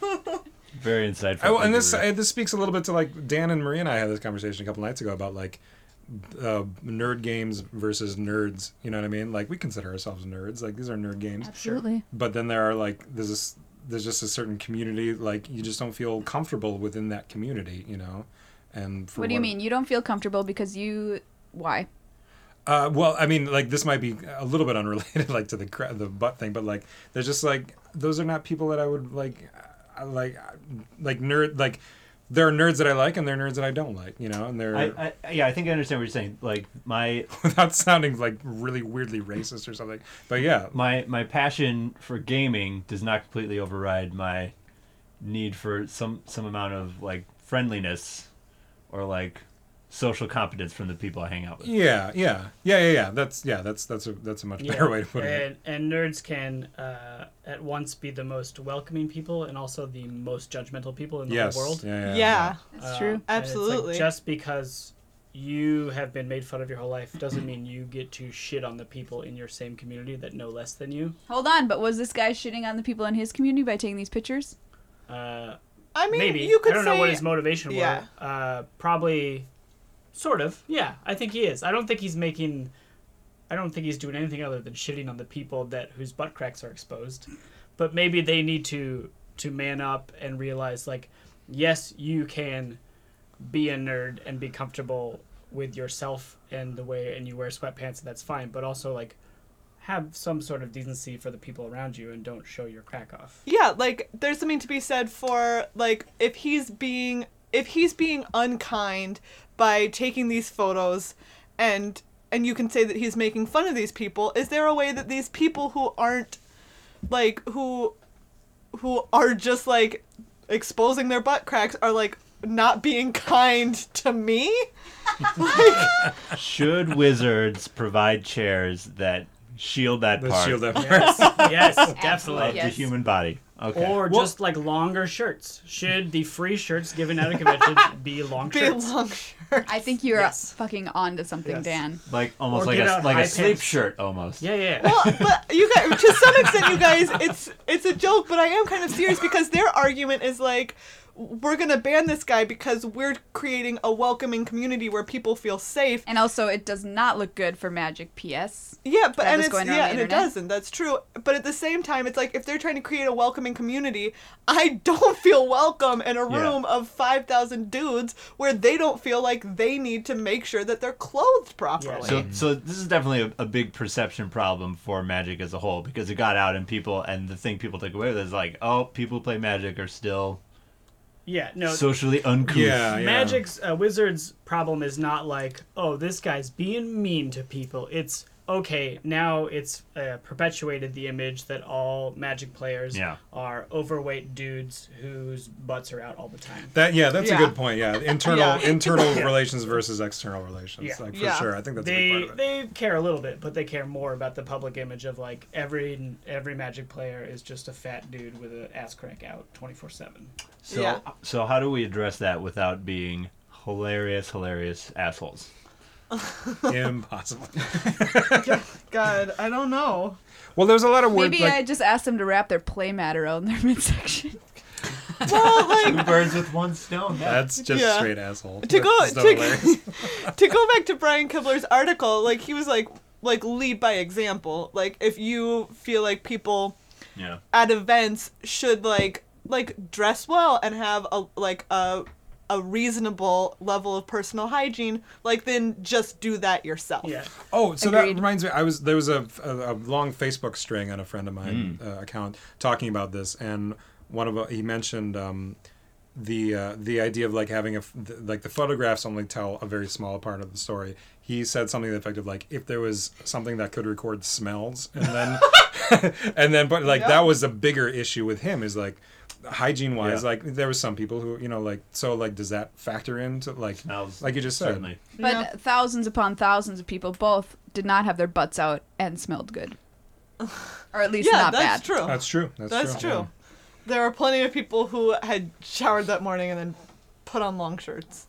very insightful. I, and Thank this you, Rick. uh, this speaks a little bit to like Dan and Maria and I had this conversation a couple nights ago about like uh, nerd games versus nerds. You know what I mean? Like we consider ourselves nerds. Like these are nerd games. Absolutely. But then there are like there's this there's just a certain community like you just don't feel comfortable within that community. You know, and for What do you mean? You don't feel comfortable because you why? Uh, well, I mean, like this might be a little bit unrelated, like to the cra- the butt thing, but like there's just like those are not people that I would like, I like, like nerd like. There are nerds that I like and there are nerds that I don't like, you know, and they're I, I yeah, I think I understand what you're saying. Like my without sounding like really weirdly racist or something. But yeah, my my passion for gaming does not completely override my need for some some amount of like friendliness or like social competence from the people I hang out with. yeah, yeah, yeah, yeah, yeah. That's yeah, that's that's a that's a much Yeah. better way to put it. And, and nerds can uh, at once be the most welcoming people and also the most judgmental people in the Yes, whole world. yeah, yeah, Yeah. That's Uh, true. and it's like, Absolutely. just because you have been made fun of your whole life doesn't mean you get to shit on the people in your same community that know less than you. Hold on, but was this guy shitting on the people in his community by taking these pictures? Uh, I mean, maybe. you could I don't say know what his motivation yeah. were. Uh, probably, sort of. Yeah, I think he is. I don't think he's making. I don't think he's doing anything other than shitting on the people that whose butt cracks are exposed. But maybe they need to to man up and realize, like, yes, you can be a nerd and be comfortable with yourself and the way, and you wear sweatpants, and that's fine. But also like have some sort of decency for the people around you, and don't show your crack off. Yeah, like there's something to be said for like if he's being if he's being unkind by taking these photos and and you can say that he's making fun of these people, is there a way that these people who aren't like who who are just like exposing their butt cracks are like not being kind to me? Like, Should wizards provide chairs that shield that Let's part shield that part. Yes, yes, of definitely. Yes. the human body? Okay. Or Well- just like longer shirts. Should the free shirts given at a convention be long be shirts? long shirt. I think you're Yes. fucking onto something, Yes. Dan. like almost Or like get a out like high a sleep pants. shirt almost. Yeah, yeah. Well, but you guys, to some extent, you guys, it's it's a joke, but I am kind of serious because their argument is like, we're gonna ban this guy because we're creating a welcoming community where people feel safe. And also, it does not look good for Magic. P S. Yeah, but That and is it's going around yeah, the and it internet. doesn't. That's true. But at the same time, it's like if they're trying to create a welcoming community, I don't feel welcome in a Yeah. room of five thousand dudes where they don't feel like they need to make sure that they're clothed properly. So, so this is definitely a, a big perception problem for Magic as a whole because it got out and people, and the thing people take away with it is like, oh, people who play Magic are still Yeah, no. socially uncouth. Yeah, yeah. Magic's uh, Wizards' problem is not like, oh, this guy's being mean to people. It's okay. Now it's uh, perpetuated the image that all Magic players Yeah. are overweight dudes whose butts are out all the time. That yeah, that's Yeah. a good point. Yeah, internal Yeah. internal relations versus external relations. Yeah. Like for Yeah. sure, I think that's a big They part of it. they care a little bit, but they care more about the public image of like every every Magic player is just a fat dude with an ass crack out twenty-four seven. So, Yeah. so how do we address that without being hilarious, hilarious assholes? Impossible. God, I don't know. Well, there's a lot of words Maybe like I just asked them to wrap their play mat around their midsection. Well, like Two birds with one stone. that's just Yeah. straight asshole. to go That's so to, hilarious. to go back to Brian Kibler's article, like he was like like lead by example. Like if you feel like people Yeah. at events should like like dress well and have a like a a reasonable level of personal hygiene, like then just do that yourself. Yeah. Oh, so Agreed. that reminds me. I was there was a, a, a long Facebook string on a friend of mine uh, account talking about this, and one of uh, he mentioned um, the uh, the idea of like having a f- th- like the photographs only tell a very small part of the story. He said something to the effect of like if there was something that could record smells, and then and then but like Yeah. that was a bigger issue with him is like hygiene wise Yeah. like there was some people who you know like so like does that factor into like Smells, like you just said certainly. But Yeah. thousands upon thousands of people both did not have their butts out and smelled good. Or at least Yeah, not that's bad. true. That's true. That's, That's true. true. There are plenty of people who had showered that morning and then put on long shirts.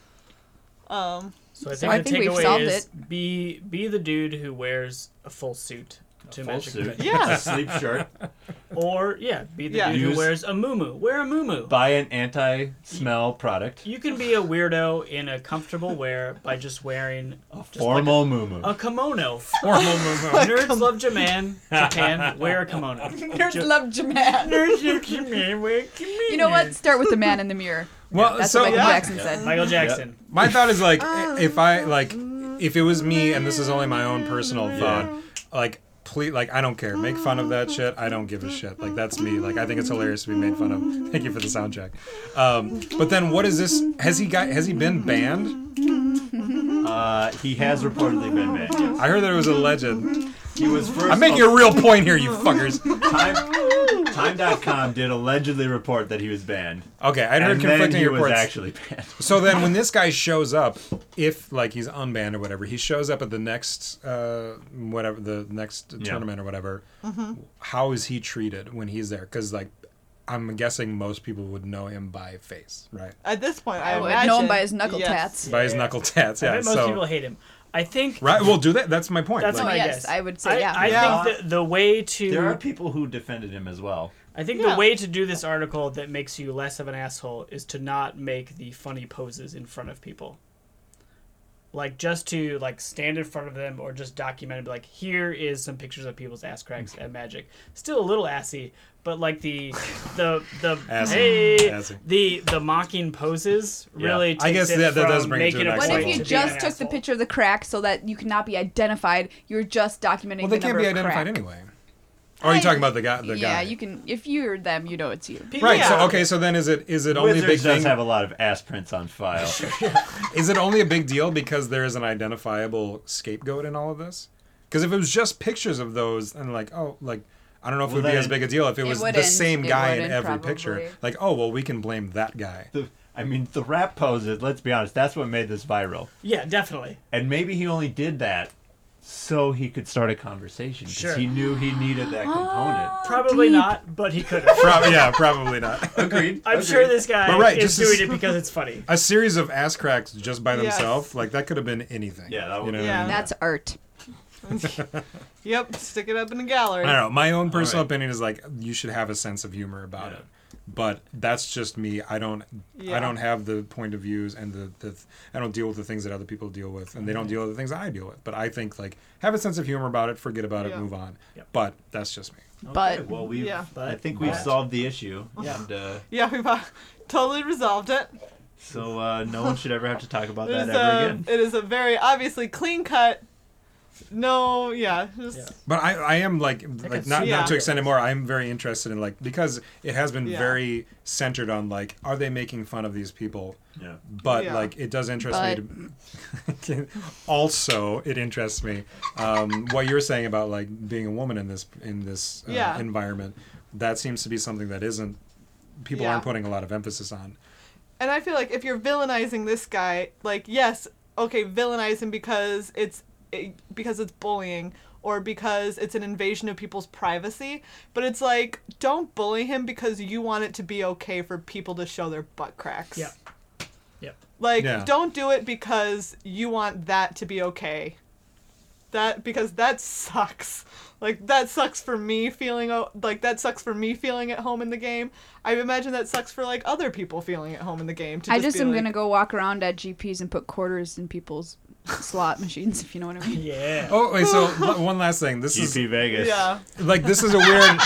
Um, So I So think I the think we've takeaway solved is be be the dude who wears a full suit to Full Magic suit. Convention. Yeah. A sleep shirt. Or yeah, be the Yeah. dude Use- who wears a muumuu. Wear a muumuu. Buy an anti-smell product. You can be a weirdo in a comfortable wear by just wearing A just formal like moo a, a kimono. Formal muumuu. Nerds love Japan. Japan, wear a kimono. Nerds Ja- love Japan. Nerds love Japan. Wear a kimono. You know what? Start with the man in the mirror. Well, That's so what Michael yeah. Jackson said. Michael Jackson. my thought is like if I like if it was me and this is only my own personal thought, like please like I don't care. Make fun of that shit. I don't give a shit. Like that's me. Like I think it's hilarious to be made fun of. Thank you for the sound check. Um, but then what is this? Has he got has he been banned? Uh, he has reportedly been banned. Yes. I heard that it was alleged. He was first. I'm making a real point here, you fuckers. Time, Time dot com did allegedly report that he was banned. Okay, I'd heard And then conflicting he was reports. actually banned. So then, when this guy shows up, if like he's unbanned or whatever, he shows up at the next uh, whatever the next Yeah. tournament or whatever. How is he treated when he's there? Because like, I'm guessing most people would know him by face, right? at this point, I, I would imagine, know him by his knuckle yes. tats. By his knuckle tats, I yeah. bet most So people hate him. I think right, well, do that. That's my point. that's Like, my yes, guess. I would say, yeah. I, I Yeah. think the, the way to There are people who defended him as well. I think Yeah. the way to do this article that makes you less of an asshole is to not make the funny poses in front of people. like just to like stand in front of them or just document and be like, here is some pictures of people's ass cracks at Magic. Still a little assy, but like the the the Assy. hey Assy. the the mocking poses Yeah. really takes I guess it that- that from does bring it to making the a next What point if you to being just an took the asshole. picture of the crack so that you cannot be identified? You're just documenting Well, the they can't number be of identified crack. anyway. Or are you I- talking about the guy? The yeah, guy? you can. If you're them, you know it's you. Right. Yeah. So okay. So then, is it is it only a Wizards big does thing? have a lot of ass prints on file. Is it only a big deal because there is an identifiable scapegoat in all of this? Because if it was just pictures of those and like, oh, like I don't know if Well, it would be then- as big a deal if it It was the wouldn't. same It guy in wouldn't, every probably. picture. Like, oh well, we can blame that guy. The, I mean, the rap poses, let's be honest, that's what made this viral. Yeah, definitely. And maybe he only did that so he could start a conversation. Because Sure. he knew he needed that component. Probably Deep. not, but he could have. Prob- yeah, probably not. Agreed. I'm sure this guy But right, is just as- doing it because it's funny. A series of ass cracks just by Yes. themselves, like that could have been anything. Yeah, that you would- know what I Yeah. mean? That's art. Yep, stick it up in the gallery. I don't know. My own personal right. opinion is like you should have a sense of humor about Yeah. it. But that's just me. I don't. Yeah. I don't have the point of views and the, the. I don't deal with the things that other people deal with, and they don't deal with the things I deal with. But I think like have a sense of humor about it. Forget about Yeah. it. Move on. Yep. But that's just me. But- Okay, well, we've, Yeah. I think we've But- solved the issue. Yeah. And, uh, Yeah, we've uh, totally resolved it. so uh, no one should ever have to talk about It that is, ever a, again. it is a very obviously clean cut. No, yeah, just Yeah. But I, I am like, like can not, see Yeah. not to that. extend it more. I'm very interested in like because it has been Yeah. very centered on like, are they making fun of these people? Yeah. But Yeah. like, it does interest me. To, also, it interests me um, what you're saying about like being a woman in this in this uh, Yeah. environment. That seems to be something that isn't people Yeah. aren't putting a lot of emphasis on. And I feel like if you're villainizing this guy, like yes, okay, villainize him because it's it, because it's bullying or because it's an invasion of people's privacy, but it's like don't bully him because you want it to be okay for people to show their butt cracks. Yeah. Yep. Like Yeah. don't do it because you want that to be okay. That because that sucks. Like that sucks for me feeling o- like that sucks for me feeling at home in the game. I imagine that sucks for like other people feeling at home in the game. To I just just be am like, gonna go walk around at G Ps and put quarters in people's slot machines, if you know what I mean. Yeah. Oh wait, so l- one last thing. This G is P Vegas. Yeah. like this is a weird.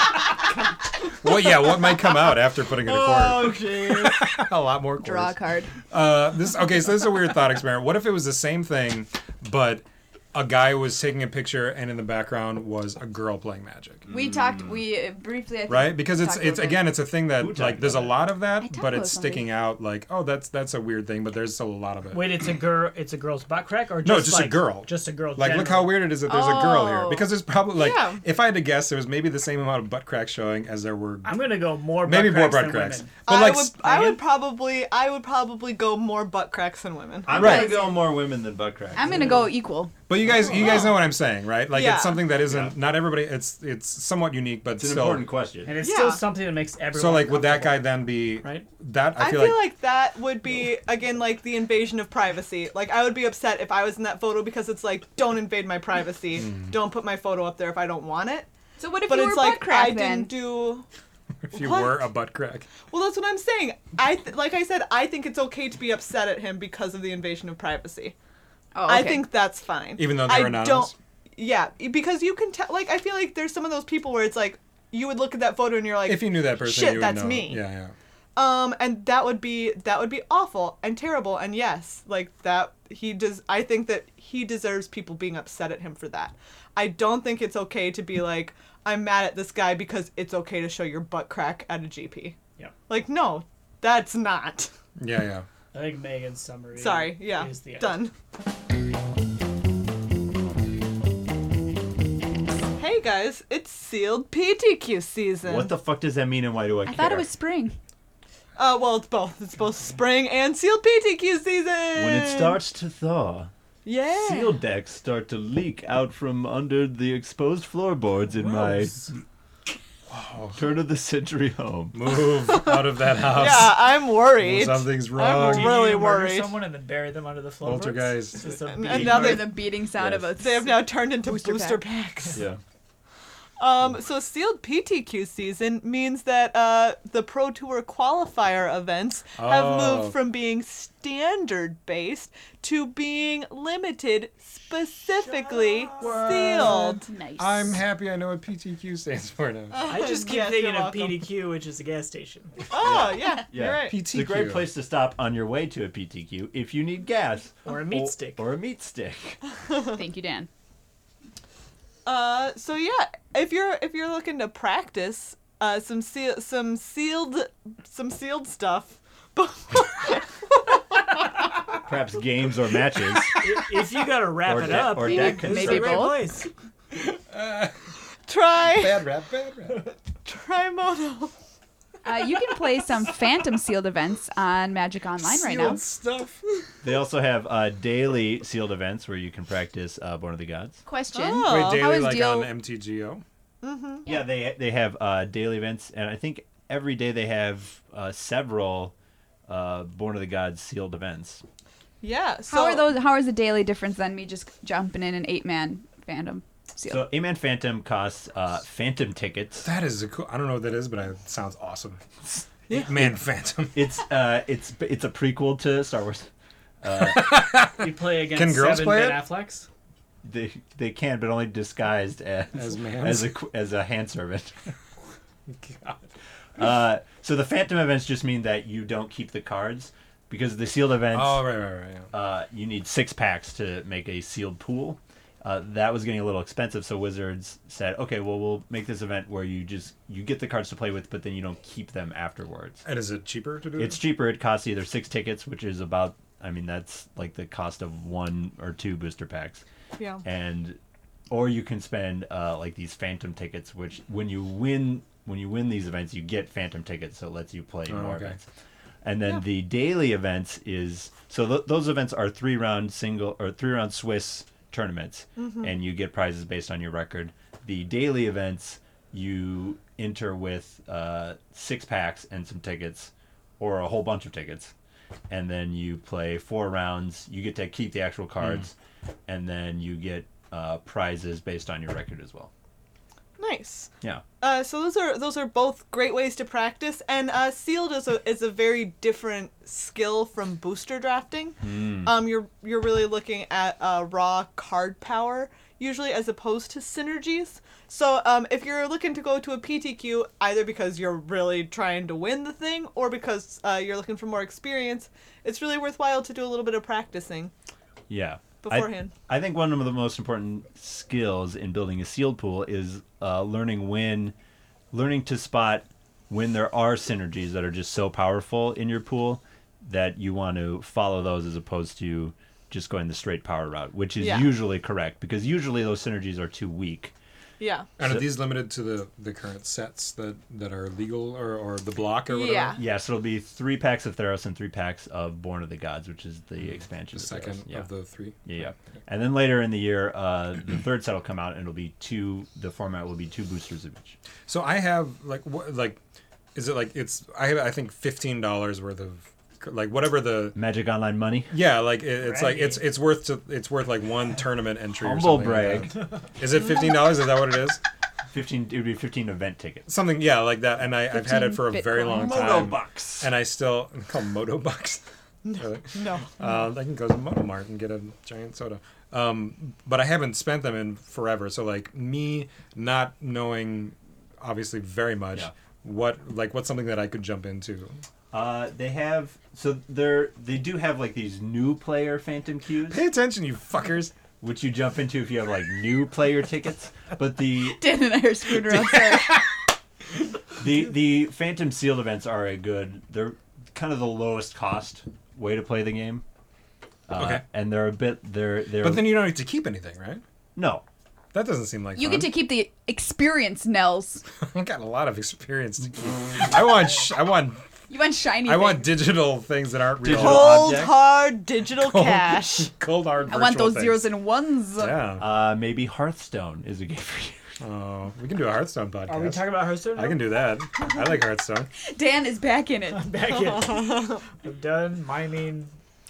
Well, yeah. What might come out after putting in a quarter? Oh jeez. A lot more quarters. Draw a card. Uh, this okay. So this is a weird thought experiment. What if it was the same thing, but a guy was taking a picture and in the background was a girl playing Magic? We talked. We uh, briefly. I think, Right, because it's talked it's about again it's a thing that Who talked like there's a about lot of that, talked but about it's somebody. sticking out like oh that's that's a weird thing, but there's still a lot of it. Wait, it's a girl. It's a girl's butt crack, or just No, just a like, girl. Just a girl. Like look generally? how weird it is that there's a girl here Oh. because there's probably like Yeah. if I had to guess there was maybe the same amount of butt cracks showing as there were I'm gonna go more. maybe butt more cracks butt than cracks. women. But I like would s- I Megan? would probably I would probably go more butt cracks than women. I'm Right. gonna go more women than butt cracks. I'm gonna go equal. but you guys you guys know what I'm saying, right? Like Yeah. it's something that isn't Yeah. not everybody it's it's somewhat unique but It's an still important question. And it's Yeah. still something that makes everyone. so like would that guy uncomfortable, then be Right. that I I feel, feel like, like that would be again like the invasion of privacy. Like I would be upset if I was in that photo because it's like don't invade my privacy. Hmm. Don't put my photo up there if I don't want it. So what if But you it's were like butt crack I then? didn't do if you what? were a butt crack. Well, that's what I'm saying. I th- like I said I think it's okay to be upset at him because of the invasion of privacy. Oh, I okay. think that's fine. Even though they're I anonymous? Don't, yeah, because you can tell. Like, I feel like there's some of those people where it's like you would look at that photo and you're like, If you knew that person, shit, you would that's know. me. Yeah, yeah. um, and that would be that would be awful and terrible. And yes, like that he does. I think that he deserves people being upset at him for that. I don't think it's okay to be like, I'm mad at this guy because it's okay to show your butt crack at a G P. Yeah. Like, no, that's not. Yeah, yeah. I think Megan's summary. Sorry. Yeah. Is the end. Done. Hey guys, it's sealed P T Q season. What the fuck does that mean and why do I, I care? thought it was spring. Uh, well, it's both. It's both spring and sealed P T Q season. When it starts to thaw, yeah. seal decks start to leak out from under the exposed floorboards in my Gross. turn of the century home. Move out of that house. Yeah, I'm worried. Something's I'm wrong. Did really you murder worried. someone and then bury them under the floorboards? Poltergeist. Just a And- beating and now heart. they- the beating sound Yes. of a. They have now turned into Booster booster, pack. packs. Yeah. Um, so sealed P T Q season means that uh, the Pro Tour qualifier events have Oh. moved from being standard based to being limited, specifically sealed. Nice. I'm happy I know what P T Q stands for now. I just keep Yes, thinking you're of P welcome. D Q, which is a gas station. Oh yeah, Yeah. you're right. P It's T Q. a great place to stop on your way to a P T Q if you need gas. Or a meat stick. Or a meat stick. Thank you, Dan. Uh, so yeah, if you're if you're looking to practice uh, some seal some sealed some sealed stuff, Perhaps games or matches. I- if you gotta wrap Or it deck- up, or maybe, deck this is maybe the right both. place. try Bad rap, bad rap. try Mono. Uh, you can play some Phantom sealed events on Magic Online right now. Sealed stuff. They also have uh, daily sealed events where you can practice uh, Born of the Gods. Question. Oh. Wait, How daily is like deal- on M T G O? Yeah, they they have uh, daily events, and I think every day they have uh, several uh, Born of the Gods sealed events. Yeah. So How are those? How is the daily difference than me just jumping in an eight man Phantom sealed? So, A-Man Phantom costs uh, Phantom tickets. That is a cool. I don't know what that is, but it sounds awesome. Eight Man Phantom. It's uh, it's it's a prequel to Star Wars. You play against Can girls seven play Ben it? Afflecks. They they can, but only disguised as As mans? as a qu- as a hand servant. God. Uh, so the Phantom events just mean that you don't keep the cards because the sealed events. Oh right, right, right. Yeah. Uh, you need six packs to make a sealed pool. Uh, that was getting a little expensive, so Wizards said, "Okay, well, we'll make this event where you just you get the cards to play with, but then you don't keep them afterwards. And is it cheaper to do? It's cheaper. It costs either six tickets, which is about, I mean, that's like the cost of one or two booster packs, yeah. and or you can spend uh, like these Phantom tickets, which when you win when you win these events, you get Phantom tickets, so it lets you play Oh, more okay. events. And then the daily events is so th- those events are three round single or three round Swiss tournaments, and you get prizes based on your record. The daily events you enter with uh, six packs and some tickets, or a whole bunch of tickets, and then you play four rounds. You get to keep the actual cards, and then you get uh, prizes based on your record as well. Nice. Yeah. Uh, so those are those are both great ways to practice, and uh, sealed is a is a very different skill from booster drafting. Um, you're you're really looking at uh, raw card power usually, as opposed to synergies. So um, if you're looking to go to a P T Q, either because you're really trying to win the thing, or because uh, you're looking for more experience, it's really worthwhile to do a little bit of practicing Yeah. beforehand. I, I think one of the most important skills in building a sealed pool is uh, learning when, learning to spot when there are synergies that are just so powerful in your pool that you want to follow those as opposed to just going the straight power route, which is Yeah. usually correct because usually those synergies are too weak. Yeah. And So- are these limited to the, the current sets that, that are legal or, or the block or whatever? Yeah. Yeah, so it'll be three packs of Theros and three packs of Born of the Gods, which is the expansion. The of second Theros. Yeah. of the three. Yeah, yeah. And then later in the year, uh, the third set will come out, and it'll be two. The format will be two boosters of each. So I have like what like, is it like it's I have I think fifteen dollars worth of like whatever the Magic Online money. yeah like it, it's like Braggy. it's it's worth to it's worth like one tournament entry or Humble something. brag. Like that. Is it fifteen dollars? Is that what it is? Fifteen. It would be fifteen event tickets. Something yeah like that. And I I've had it for a fifteen very Bitcoin. long Moto time. bucks. And I still call Moto Bucks. Really? No. Uh, I can go to Moto Mart and get a giant soda. Um, but I haven't spent them in forever. So like me not knowing, obviously very much, Yeah. what like what's something that I could jump into. Uh, they have so they're they do have like these new player Phantom queues, Pay attention, you fuckers. which you jump into if you have like new player tickets. But the Dan and I are screwed around. Sorry. the the Phantom sealed events are a good. They're kind of the lowest cost way to play the game. Uh, Okay. And they're a bit. They're they're. But then you don't need to keep anything, right? no. That doesn't seem like You fun. get to keep the experience, Nels. I got a lot of experience to keep. I want sh- I want You want shiny. I want things. digital things that aren't real. Digital Cold objects? hard digital cash. Cold hard. I want virtual those things. zeros and ones. Yeah. Uh, maybe Hearthstone is a game for you. Oh, we can do a Hearthstone podcast. Are we talking about Hearthstone? I can do that. I like Hearthstone. Dan is back in it. Back in. I'm done miming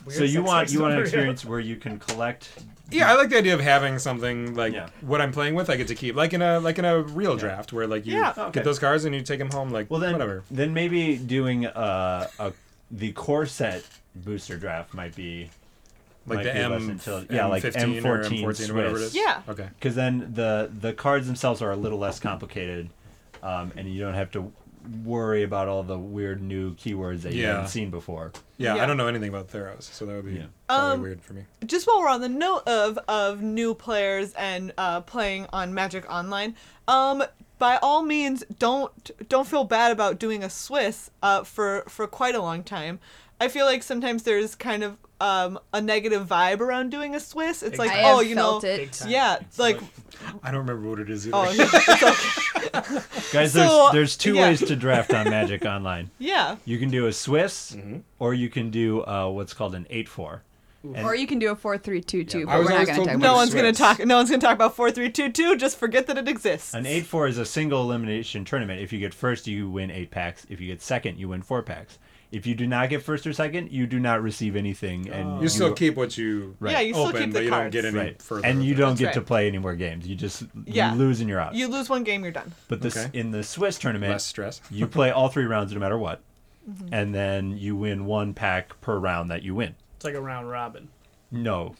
Weird So you sex want you want an scenario. experience where you can collect. Yeah, I like the idea of having something like Yeah. what I'm playing with. I get to keep like in a like in a real draft where like you Yeah. Okay. get those cards and you take them home like Well then, whatever. then maybe doing uh, a the core set booster draft might be Like might the be less M, until- yeah, like M15 M or fourteen M fourteen or whatever it is. Yeah. Okay. because then the the cards themselves are a little less complicated, um, and you don't have to worry about all the weird new keywords that you Yeah. haven't seen before. Yeah, Yeah. I don't know anything about Theros, so that would be Yeah. probably Um, weird for me. Just while we're on the note of of new players and uh, playing on Magic Online, um, by all means, don't don't feel bad about doing a Swiss uh, for for quite a long time. I feel like sometimes there's kind of um, a negative vibe around doing a Swiss. It's Big like, I oh, have you felt know, it. Big time. yeah, like, I don't remember what it is either. oh, it's okay. Guys, So, there's there's two yeah. ways to draft on Magic Online. Yeah. You can do a Swiss, Mm-hmm. or you can do uh, what's called an eight four. And Or you can do a four three two two, Yeah. but I was we're not always going to told talk to about No do it. one's gonna Swiss. talk. No one's gonna talk about four three two two. Just forget that it exists. An eight four is a single elimination tournament. If you get first, you win eight packs. If you get second, you win four packs. If you do not get first or second, you do not receive anything, and you still keep what you Right. Yeah, you still open, keep the but you cards. don't get any right, further. and with you it. don't That's get right. to play any more games. You just Yeah. you lose and you're out. You lose one game, you're done. but this Okay. in the Swiss tournament, less stress. you play all three rounds no matter what, Mm-hmm. and then you win one pack per round that you win. It's like a round robin. No,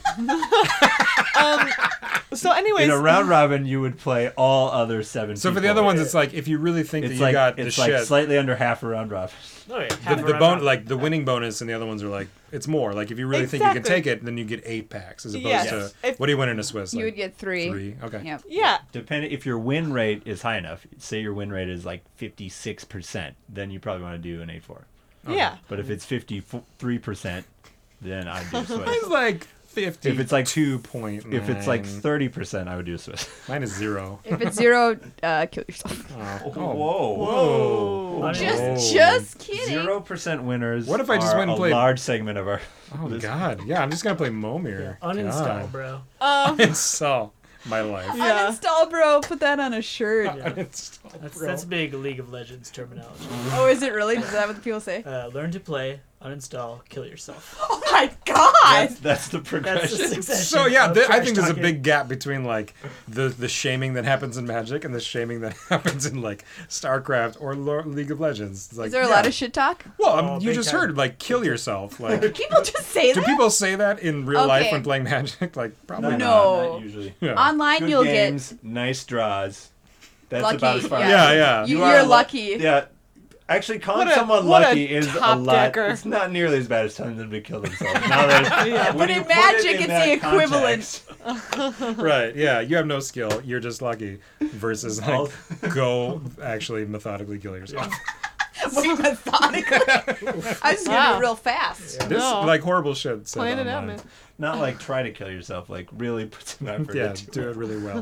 So, anyways, in a round robin, you would play all other seven. So for the people. other ones, it's like if you really think that it's you like got the it's like shit. slightly under half a round robin. Oh, yeah. the, half a the round bon- robin. like the winning bonus and the other ones are like it's more like if you really think you can Exactly. take it, then you get eight packs as opposed Yes. to If- what do you win in a Swiss? You Like would get three. three. Okay. Yep. yeah, Depending if your win rate is high enough, say your win rate is like fifty-six percent, then you probably want to do an eight four. yeah. But if it's fifty-three percent, then I'd do a Mine's Swiss. like fifty. If it's like two point. If it's like thirty percent, I would do a Swiss. mine is zero. If it's zero, uh, kill yourself. Oh. Whoa. Whoa. Whoa. Just, just kidding. Zero percent winners. What if I just are went and a played- large segment of our? Oh This- God. Yeah, I'm just gonna play Momir. Uninstall, God. bro. Um, Uninstall my life. Yeah. Uninstall, bro. Put that on a shirt. Uninstall, That's bro. that's big League of Legends terminology. Oh, is it really? Is that what the people say? Uh, learn to play, uninstall, kill yourself. Oh my god! That's, that's the That's the progression. succession. So yeah, of th- I trash think there's a talking. big gap between like the the shaming that happens in Magic and the shaming that happens in like StarCraft or Lo- League of Legends. It's like, Is there a yeah. lot of shit talk? Well, Oh, um, you big just time. heard like kill yourself. Like, People just say do that. people say that in real life Okay. when playing Magic? Like, probably No, not. No. not usually. Yeah. Online, Good you'll games, nice draws. That's Lucky, about as far. yeah. Yeah, yeah. You, are you're lu- lucky. Yeah. Actually, calling What a- someone what a lucky is a top lot. decker. It's not nearly as bad as telling them to kill themselves. Now that Yeah. when But you in put it Magic, in it's that the equivalent. context, Right. Yeah. You have no skill. You're just lucky. Versus like All- go actually methodically kill yourself. Wait, methodically. I was gonna Wow. do it real fast. This No. like horrible shit. said Plan it out, online. man. Not like try to kill yourself. Like really put some effort Yeah. into Do it really well.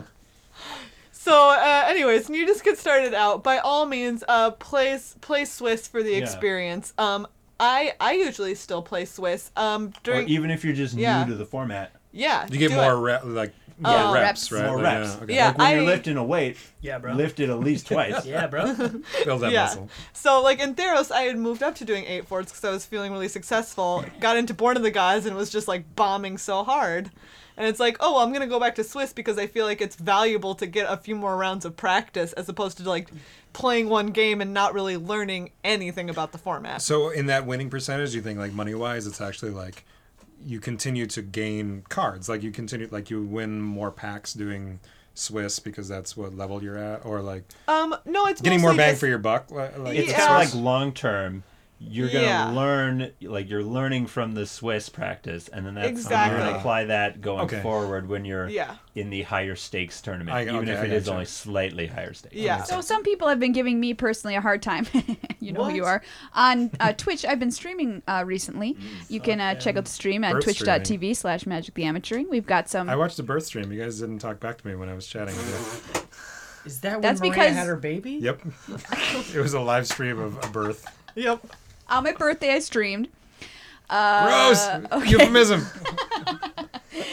So, uh, anyways, when you just get started out, by all means, uh, play play Swiss for the Yeah. experience. Um, I I usually still play Swiss. Um, Or during even if you're just Yeah. new to the format. yeah, You get do more it. re- like Oh, more reps, reps. right? More Like, reps. Yeah. Okay. Yeah. Like when you're I- lifting a weight, Yeah, bro. lift it at least twice. Yeah, bro. Build that Yeah. muscle. So, like in Theros, I had moved up to doing eight fours because I was feeling really successful. Got into Born of the Gods and was just like bombing so hard. And it's like, oh, well, I'm gonna go back to Swiss because I feel like it's valuable to get a few more rounds of practice as opposed to like playing one game and not really learning anything about the format. So in that winning percentage, you think like money wise, it's actually like you continue to gain cards. Like you continue, like you win more packs doing Swiss because that's what level you're at, or like Um, no, it's getting more mostly bang just- for your buck. li- Like It's Yeah. kind of Swiss. like long term. You're gonna Yeah. learn, like you're learning from the Swiss practice, and then that's you're Exactly. gonna apply that going Okay. forward when you're Yeah. in the higher stakes tournament, I- even okay, if I it is gotcha. only slightly higher stakes. Yeah. So some people have been giving me personally a hard time. You know who you What? are. On uh, Twitch, I've been streaming uh, recently. You can uh, check out the stream at Birth twitch.tv slash magic the amateuring. We've got some. I watched the birth stream. You guys didn't talk back to me when I was chatting with you. Is that when That's Maria because- had her baby? Yep. It was a live stream of a birth. Yep. On my birthday, I streamed. Uh, Gross. okay. Euphemism.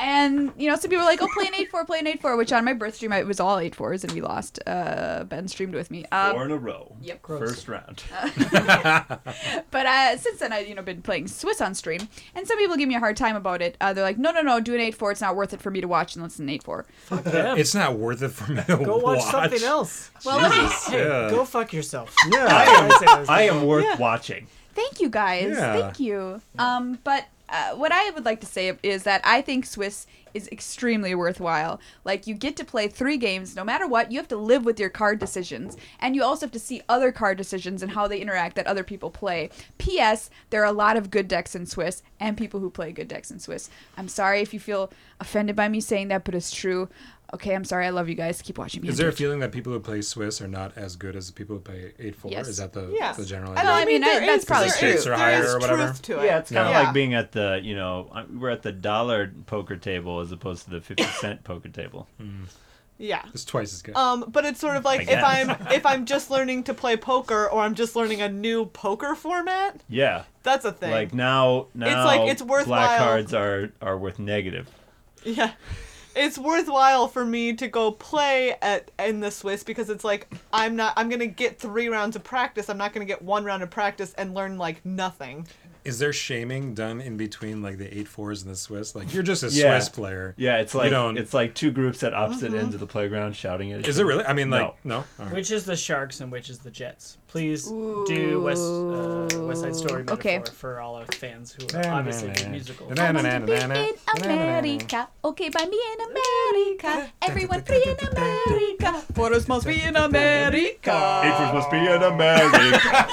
And, you know, some people are like, oh, play an eight four, play an eight four, which on my birth stream, it was all eight fours, and we lost. Uh, Ben streamed with me. Um, Four in a row. Yep. First round. But uh, since then, I've, you know, been playing Swiss on stream, and some people give me a hard time about it. Uh, they're like, no, no, no, do an eight four. It's not worth it for me to watch unless it's an eight four. Yeah. It's not worth it for me to Go watch, something else. Well, let me- Hey, Yeah. go fuck yourself. Yeah. I am, I am worth Yeah. watching. Thank you, guys. Yeah. Thank you. Um, but uh, what I would like to say is that I think Swiss is extremely worthwhile. Like, you get to play three games. No matter what, you have to live with your card decisions. And you also have to see other card decisions and how they interact that other people play. P S. There are a lot of good decks in Swiss and people who play good decks in Swiss. I'm sorry if you feel offended by me saying that, but it's true. Okay, I'm sorry. I love you guys. Keep watching me. Is on there a Twitch. feeling that people who play Swiss are not as good as the people who play eight four? Yes. Is that the, Yes. the general I idea? I mean, I- there that's is- probably there true. is- Stakes are there higher is or whatever? truth to it. Yeah, it's kind of Yeah. like being at the, you know, I- we're at the dollar poker table as opposed to the fifty cent poker table. Yeah. It's twice as good. Um, but it's sort of like I if guess. I'm if I'm just learning to play poker or I'm just learning a new poker format. Yeah. That's a thing. Like now, now like, it's black worthwhile. cards are, are worth negative. Yeah. It's worthwhile for me to go play at in the Swiss because it's like I'm not I'm gonna get three rounds of practice. I'm not gonna get one round of practice and learn like nothing. Is there shaming done in between like the eight fours and the Swiss? Like you're just a Yeah. Swiss player. Yeah, it's like don't- it's like two groups at opposite ends of the playground shouting at each Is it other. really? I mean, like No. no. All right. Which is the Sharks and which is the Jets? Please do West uh, West Side Story metaphor Okay. for all our fans who are obviously big musical. Na- na- na- na- na- na- in America. Okay, by me in America. Everyone free in America. For us must be in America. Eight fours must be in America.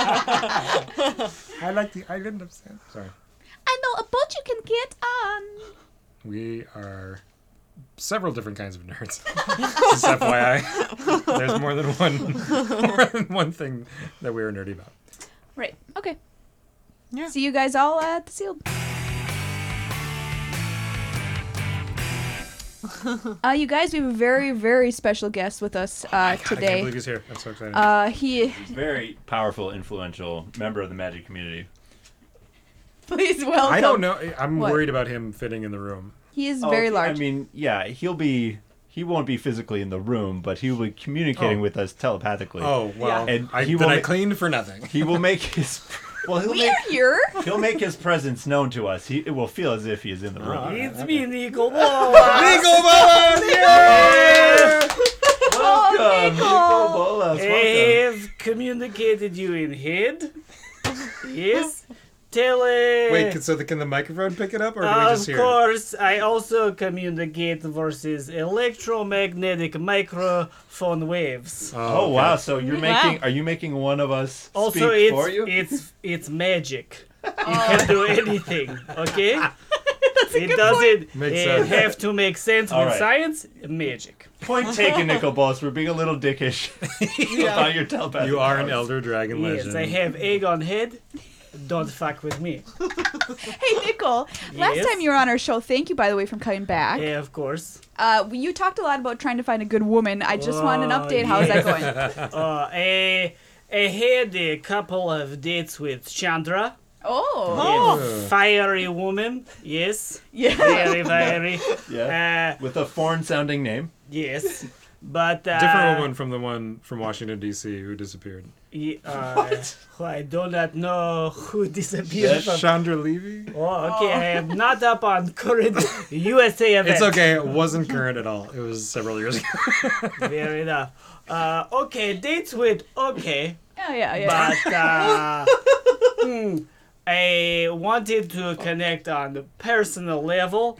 I like the island of San. Sorry. I know a boat you can get on. We are several different kinds of nerds. Just F Y I. There's more than one more than one thing that we are nerdy about. Right. Okay. Yeah. See you guys all at the sealed. uh, you guys, we have a very, very special guest with us uh, God, I can't today. believe he's here. I'm so excited. Uh, he, Very powerful, influential member of the magic community. please welcome. I don't know. I'm What? worried about him fitting in the room. He is Oh, very large. I mean, yeah, he'll be. He won't be physically in the room, but he will be communicating Oh. with us telepathically. Oh well, And I, he then will I ma- cleaned for nothing. He will make his. Well, he'll we make. are here. He'll make his presence known to us. He it will feel as if he is in the room. It's me, Nico. Nico Bolas! Yeah! Welcome, Nico. Nico Bolas. I Welcome. have communicated you in head. Yes. Tele. Wait, can, so the, can the microphone pick it up, or do we Of just hear it? course, I also communicate versus electromagnetic microphone waves. Oh okay. wow! So you're Wow. making? Are you making one of us Also, speak it's for you? it's it's magic. You can do anything, okay? It doesn't Makes uh, sense. have to make sense All with right. science. Magic. Point taken, Nicol Bolas. We're being a little dickish about your telepathy. You are an powers. elder dragon Yes, legend. I have egg on head. Don't fuck with me. Hey, Nicole. Last Yes? time you were on our show, thank you, by the way, for coming back. Yeah, of course. Uh, you talked a lot about trying to find a good woman. I just want an Oh, update. How's that going? Uh, I, I had a couple of dates with Chandra. Oh. A fiery woman. Yes. Yeah. Very fiery. Yeah. Uh, With a foreign-sounding name. yes. But uh, Different woman from the one from Washington D C who disappeared. y- uh, I do not know who disappeared Yes. from. Chandra Levy. Oh, okay. I am not up on current U S A events. It's okay. It wasn't current at all. It was several years ago. Fair enough. Uh, okay, dates with okay, Oh, yeah, yeah. but uh, hmm, I wanted to connect on the personal level,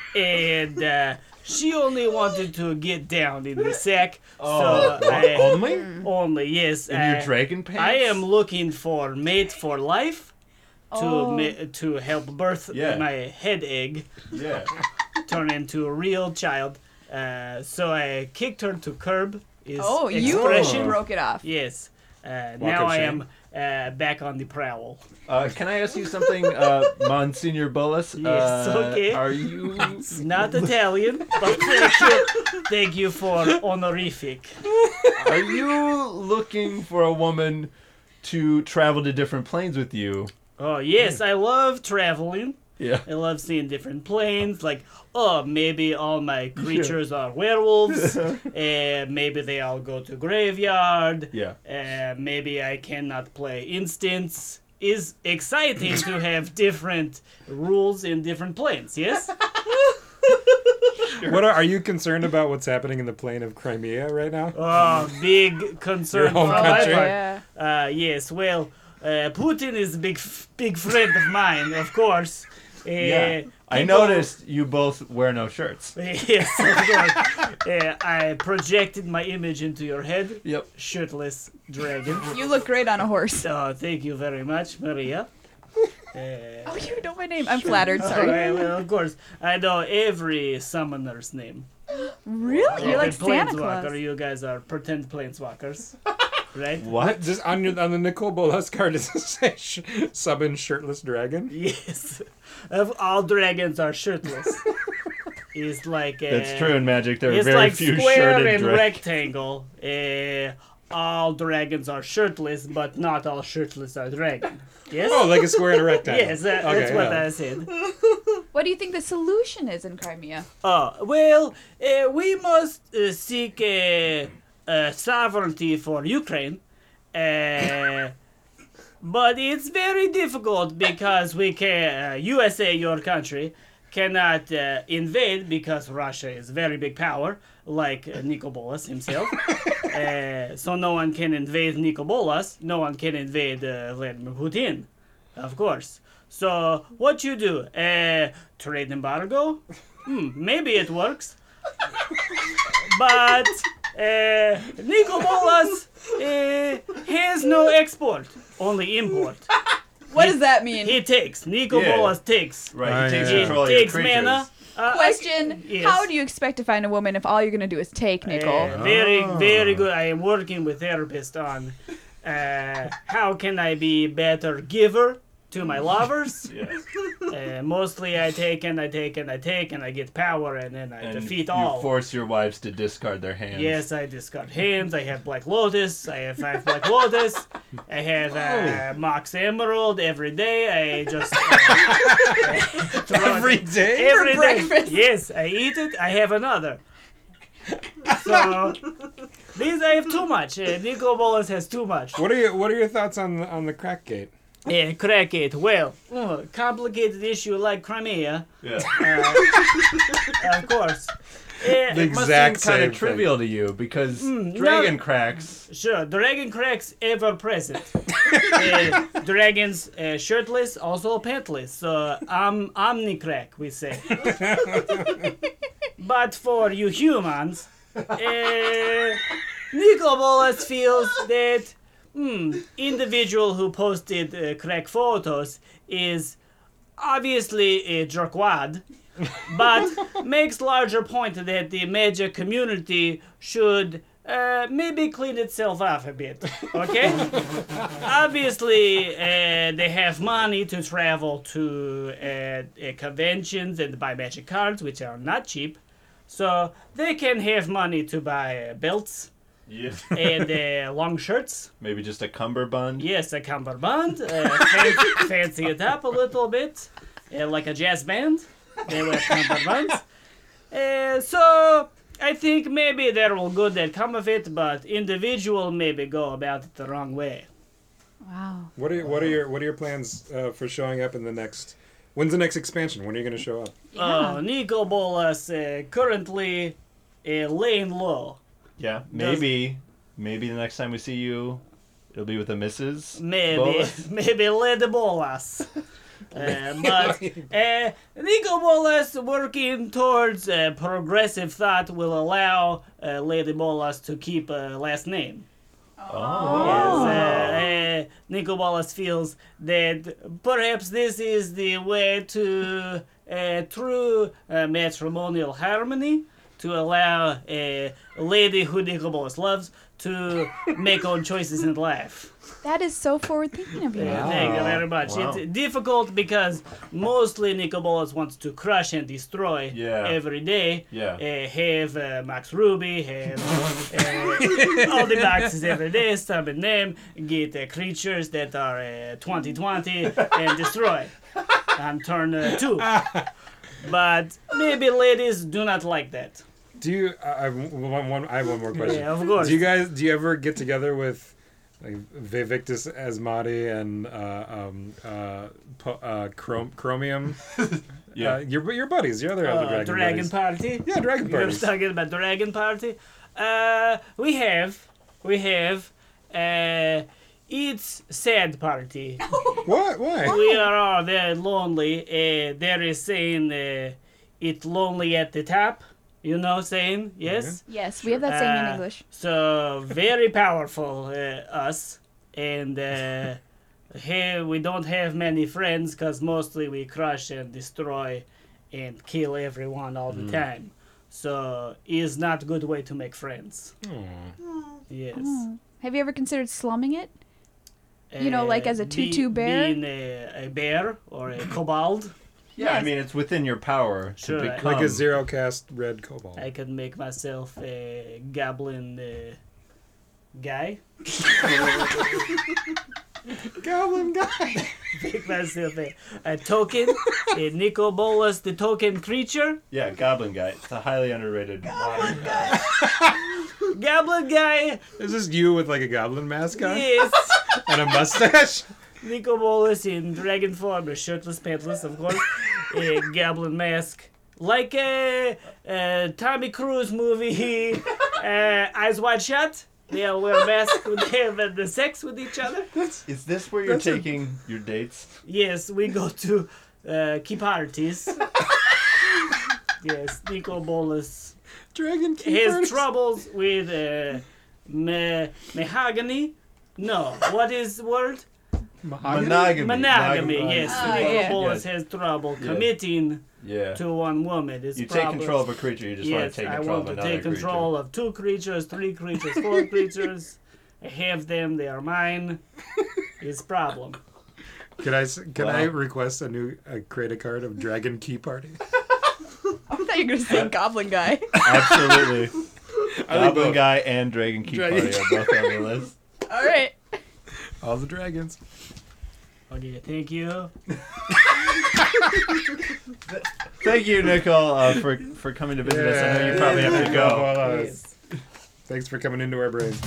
and uh, she only wanted to get down in the sack. Oh, so I, only? only yes. In uh, your dragon pants? I am looking for mate for life to Oh. ma- to help birth Yeah. my head egg Yeah. turn into a real child. Uh, so I kicked her to curb. Is Oh, you expression. broke it off. Yes. Uh, Walk now of I shame. am uh, back on the prowl. Uh, can I ask you something, uh, Monsignor Bolas? Yes, uh, okay. Are you... Not Italian, but thank you, thank you for honorific. Are you looking for a woman to travel to different planes with you? Oh yes, I love traveling. Yeah. I love seeing different planes. Like, oh, maybe all my creatures are werewolves. uh, maybe they all go to graveyard. Yeah. Uh, maybe I cannot play instants. Is exciting to have different rules in different planes, yes? What are, are you concerned about what's happening in the plane of Crimea right now? Oh, big concern Your home for my country? part. Yeah. Uh, yes, well, uh, Putin is a big, f- big friend of mine, of course. Uh, Yeah. I people- noticed you both wear no shirts. Yes, of course. Uh, I projected my image into your head. Yep. Shirtless dragon. You look great on a horse. Oh, thank you very much, Maria. Uh, Oh, you know my name. I'm flattered. all Sorry. right, well, of course, I know every summoner's name. Really? You're like Every Santa planeswalker, Claus. You guys are pretend planeswalkers, right? What? Just on, your, on the Nicole Bolas card, does it say sh- summon shirtless dragon? Yes. Of all dragons are shirtless. It's like uh, That's true in Magic. There are It's very like few square shirted and dragons. rectangle. Uh, all dragons are shirtless, but not all shirtless are dragon. Yes. Oh, like a square and a rectangle. yes, that, Okay, that's what yeah. I said. What do you think the solution is in Crimea? Oh, well, uh, we must uh, seek uh, uh, sovereignty for Ukraine. Uh, but it's very difficult because we can, uh, U S A, your country, cannot uh, invade because Russia is a very big power, like uh, Nicol Bolas himself. uh, so no one can invade Nicol Bolas. No one can invade uh, Vladimir Putin, of course. So what you do? Uh, trade embargo? Hmm, maybe it works. But uh, Nicol Bolas uh, has no export, only import. What does that mean? He takes. Nicol Yeah. Bolas takes. Right. Ah, He takes yeah. He control of your takes creatures. mana. Uh, Question: yes. How do you expect to find a woman if all you're gonna do is take Nicole? Uh, very, very good. I am working with therapist on uh, how can I be better giver to my lovers. Yeah. Uh, mostly I take and I take and I take and I get power and then I And defeat you all. force your wives to discard their hands. Yes, I discard hands. I have Black Lotus. I have five Black Lotus. I have uh, Mox Emerald every day. I just uh, throw Every it- day? Every For day. breakfast. Yes, I eat it. I have another. So these I have too much. Uh, Nicol Bolas has too much. What are your What are your thoughts on the, on the crack gate? Yeah, crack it. Well, uh, complicated issue like Crimea, Yeah. uh, of course. Uh, The It must exact seem kind same of trivial to you because Mm, dragon no. cracks. Sure, dragon cracks ever present. uh, dragons uh, shirtless, also pantless. So um, omni-crack, we say. But for you humans, uh, Nicol Bolas feels that hmm, individual who posted uh, crack photos is obviously a jerkwad, but makes larger point that the Magic community should uh, maybe clean itself up a bit, okay? Obviously, uh, they have money to travel to uh, uh, conventions and buy Magic cards, which are not cheap. So they can have money to buy uh, belts Yeah. and uh, long shirts. Maybe just a cummerbund. Yes, a cummerbund. Uh, fancy, fancy it up a little bit, uh, like a jazz band. They wear cummerbunds. Uh, so I think maybe there will good that come of it, but individual maybe go about it the wrong way. Wow. What are What are your What are your plans uh, for showing up in the next? When's the next expansion? When are you going to show up? Uh, Nicol Bolas uh, currently uh, laying low. Yeah. Maybe. Maybe the next time we see you, it'll be with a Missus Maybe, Bolas. maybe Lady Bolas. Uh, but uh, Nicol Bolas working towards uh, progressive thought will allow uh, Lady Bolas to keep a last name. Oh. Yes, uh, uh, Nicol Bolas feels that perhaps this is the way to uh, true uh, matrimonial harmony, to allow a lady who Nicol Bolas loves to make own choices in life. That is so forward thinking of you. Yeah, thank you very much. Wow. It's difficult because mostly Nicol Bolas wants to crush and destroy Yeah. every day. Yeah. Uh, have uh, Max Ruby, have uh, all the boxes every day, summon them, get uh, creatures that are uh, twenty twenty and destroy. on turn uh, two. But maybe ladies do not like that. Do you? I I have one, one. I have one more question. Yeah, of course. Do you guys? Do you ever get together with like Vivictus Asmati and uh, um, uh, po- uh, Chrom- Chromium? Yeah. Uh, your your buddies, your other other Uh, dragon, dragon buddies. party. Yeah, dragon You're parties. talking about dragon party. Uh, we have, we have. Uh, it's sad party. What? Why? We are all very lonely. Uh, there is saying uh, it's lonely at the top. You know, saying yes. Yes, we have that saying in Uh, English. So very powerful, uh, us, and uh, here we don't have many friends because mostly we crush and destroy and kill everyone all the time. So is not a good way to make friends. Aw. Yes. Have you ever considered slumming it? You know, like as a be- tutu bear? Being a, a bear or a kobold, Yeah, I Yes. mean, it's within your power to Sure, become. Like a zero cast red cobalt. I could make myself a goblin uh, guy. Goblin guy. Make myself a, a token, a Nicobolus the token creature. Yeah, Goblin Guy. It's a highly underrated modern guy. Goblin guy, Is this you with like a goblin mask on yes. and a mustache? Nicobolus in dragon form, a shirtless, pantless, of course. A goblin mask. Like a, a Tommy Cruise movie, uh, Eyes Wide Shut. They all wear masks when they have uh, the sex with each other. Is this where you're That's a- taking your dates? Yes, we go to uh, key parties. Yes, Nicobolus Dragon key has parties? troubles with uh, me- mahogany. No, what is the word? Mahogany? Monogamy. Monogamy, Monogamy. yes. Oh, yeah. Nicobolus Yes. has trouble Yeah. committing Yeah. to one woman. It's You take problem- control of a creature, you just want Yes, to take I control want of to another take control creature. of two creatures, three creatures, four creatures. I have them, they are mine. It's problem. Can I s- can Wow. I request a new uh, create a card of Dragon Key Party? I thought you were going to say Goblin Guy. Absolutely. I think Goblin both. Guy and Dragon Key Dragon Party are both on the list. All right. All the dragons. Okay, thank you. Thank you, Nicole, uh, for, for coming to visit us. I know you probably have to go. Well, uh, Yes. Thanks for coming into our brains.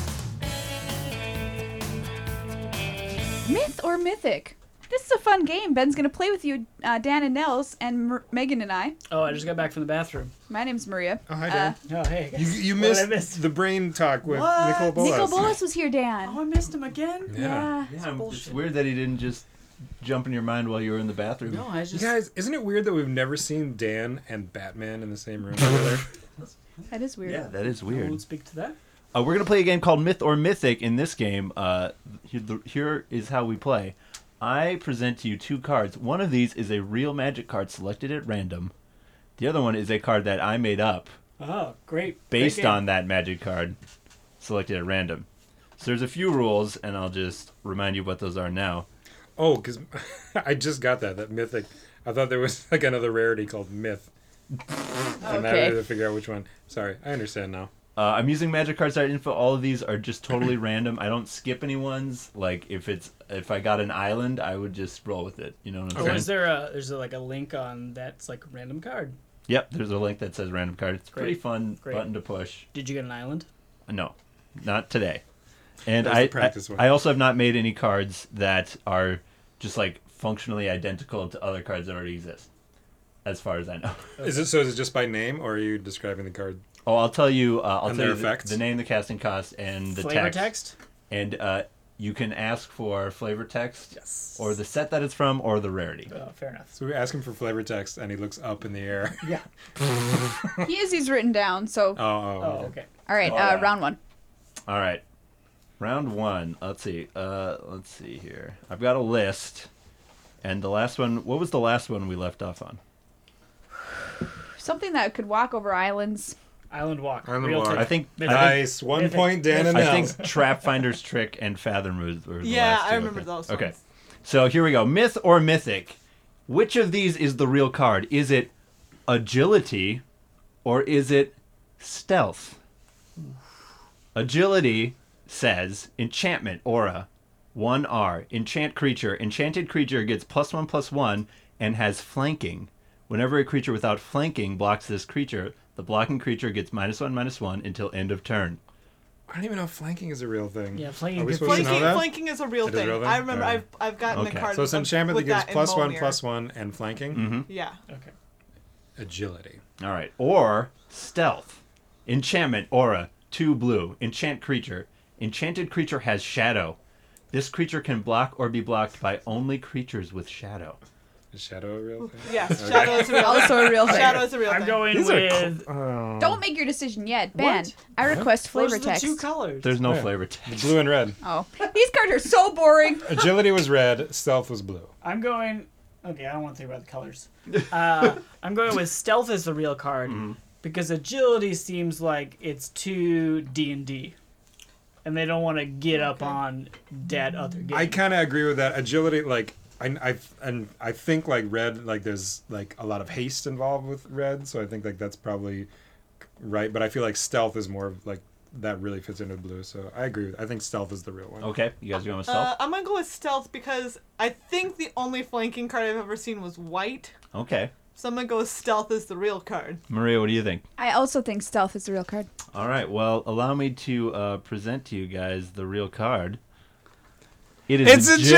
Myth or Mythic? This is a fun game. Ben's going to play with you, uh, Dan and Nels, and Mer- Megan and I. Oh, I just got back from the bathroom. My name's Maria. Oh, hi, Uh, Dan. Oh, hey. you guys. you What did I missed, miss? the brain talk with What? Nicole Bolas. Nicole Bolas was here, Dan. Oh, I missed him again? Yeah. Yeah. Yeah, it's bullshit. weird that he didn't just jump in your mind while you were in the bathroom. No, I You just... guys, isn't it weird that we've never seen Dan and Batman in the same room together? That is weird. Yeah, that is I weird. won't speak to that. Uh, we're gonna play a game called Myth or Mythic. In this game, uh, here, the, here is how we play. I present to you two cards. One of these is a real magic card selected at random. The other one is a card that I made up Oh, great. based Great game. on that magic card selected at random. So there's a few rules, and I'll just remind you what those are now. Oh, because I just got that, that mythic. I thought there was like another rarity called Myth. And I Okay. had to figure out which one. Sorry, I understand now. Uh, I'm using magic cards dot info. All of these are just totally random. I don't skip any ones. Like if it's if I got an island, I would just roll with it. You know what I'm Oh, saying? is there a, there's a, like a link on that's like a random card. Yep, there's a link that says random card. It's a pretty Great. fun Great. button to push. Did you get an island? No, not today. And That's I, the practice I one. I also have not made any cards that are just like functionally identical to other cards that already exist, as far as I know. Is it so? Is it just by name, or are you describing the card? Oh, I'll tell you. Uh, I'll And tell their you the, effects? the name, the casting cost, and the Flavor text. text? And uh, you can ask for flavor text, Yes. or the set that it's from, or the rarity. Oh, fair enough. So we ask him for flavor text, and he looks up in the air. Yeah. He has these written down, so. Oh, oh, Oh, okay. All right, Oh, uh, yeah. round one. All right, round one. Let's see. Uh, let's see here. I've got a list, and the last one. What was the last one we left off on? Something that could walk over islands. Island Walk. Island Real Walk. take. I think. I think Nice. One Mythic. point, Dan and I Nels. think Trap Finder's Trick and Fathom were were the Yeah, last two. I remember okay. those Okay, ones. so here we go. Myth or Mythic? Which of these is the real card? Is it Agility or is it Stealth? Agility says Enchantment Aura, one R. Enchant creature. Enchanted creature gets plus one plus one and has flanking. Whenever a creature without flanking blocks this creature, the blocking creature gets minus one, minus one until end of turn. I don't even know if flanking is a real thing. Yeah, flanking Are we could supposed to know Flanking, that? flanking is a real It is a thing. real thing? I remember Alright. I've I've gotten Okay. a card. So it's with- enchantment with that gives that in plus one, Momir. plus one, and flanking. Mm-hmm. Yeah. Okay. Agility. All right. Or stealth. Enchantment, aura, two blue. Enchant creature. Enchanted creature has shadow. This creature can block or be blocked by only creatures with shadow. Is shadow a real thing? Yes, Okay. shadow is a real Also a real thing. Shadow is a real I'm thing. going These are with. cl- oh. Don't make your decision yet. Ben, What? I request flavor Those are the text. two colors. There's no Yeah. flavor The text. blue and red. Oh, these cards are so boring. Agility was red. Stealth was blue. I'm going. Okay, I don't want to think about the colors. Uh, I'm going with stealth as the real card because agility seems like it's too D and D, and they don't want to get up Okay. on dead other games. I kind of agree with that. Agility, like I, I, and I think like red, like there's like a lot of haste involved with red, so I think like that's probably right. But I feel like stealth is more of, like that really fits into blue. So I agree. With, I think stealth is the real one. Okay, you guys going with Uh, stealth? I'm gonna go with stealth because I think the only flanking card I've ever seen was white. Okay. So I'm gonna go with stealth as the real card. Maria, what do you think? I also think stealth is the real card. All right. Well, allow me to uh, present to you guys the real card. It is It's agility.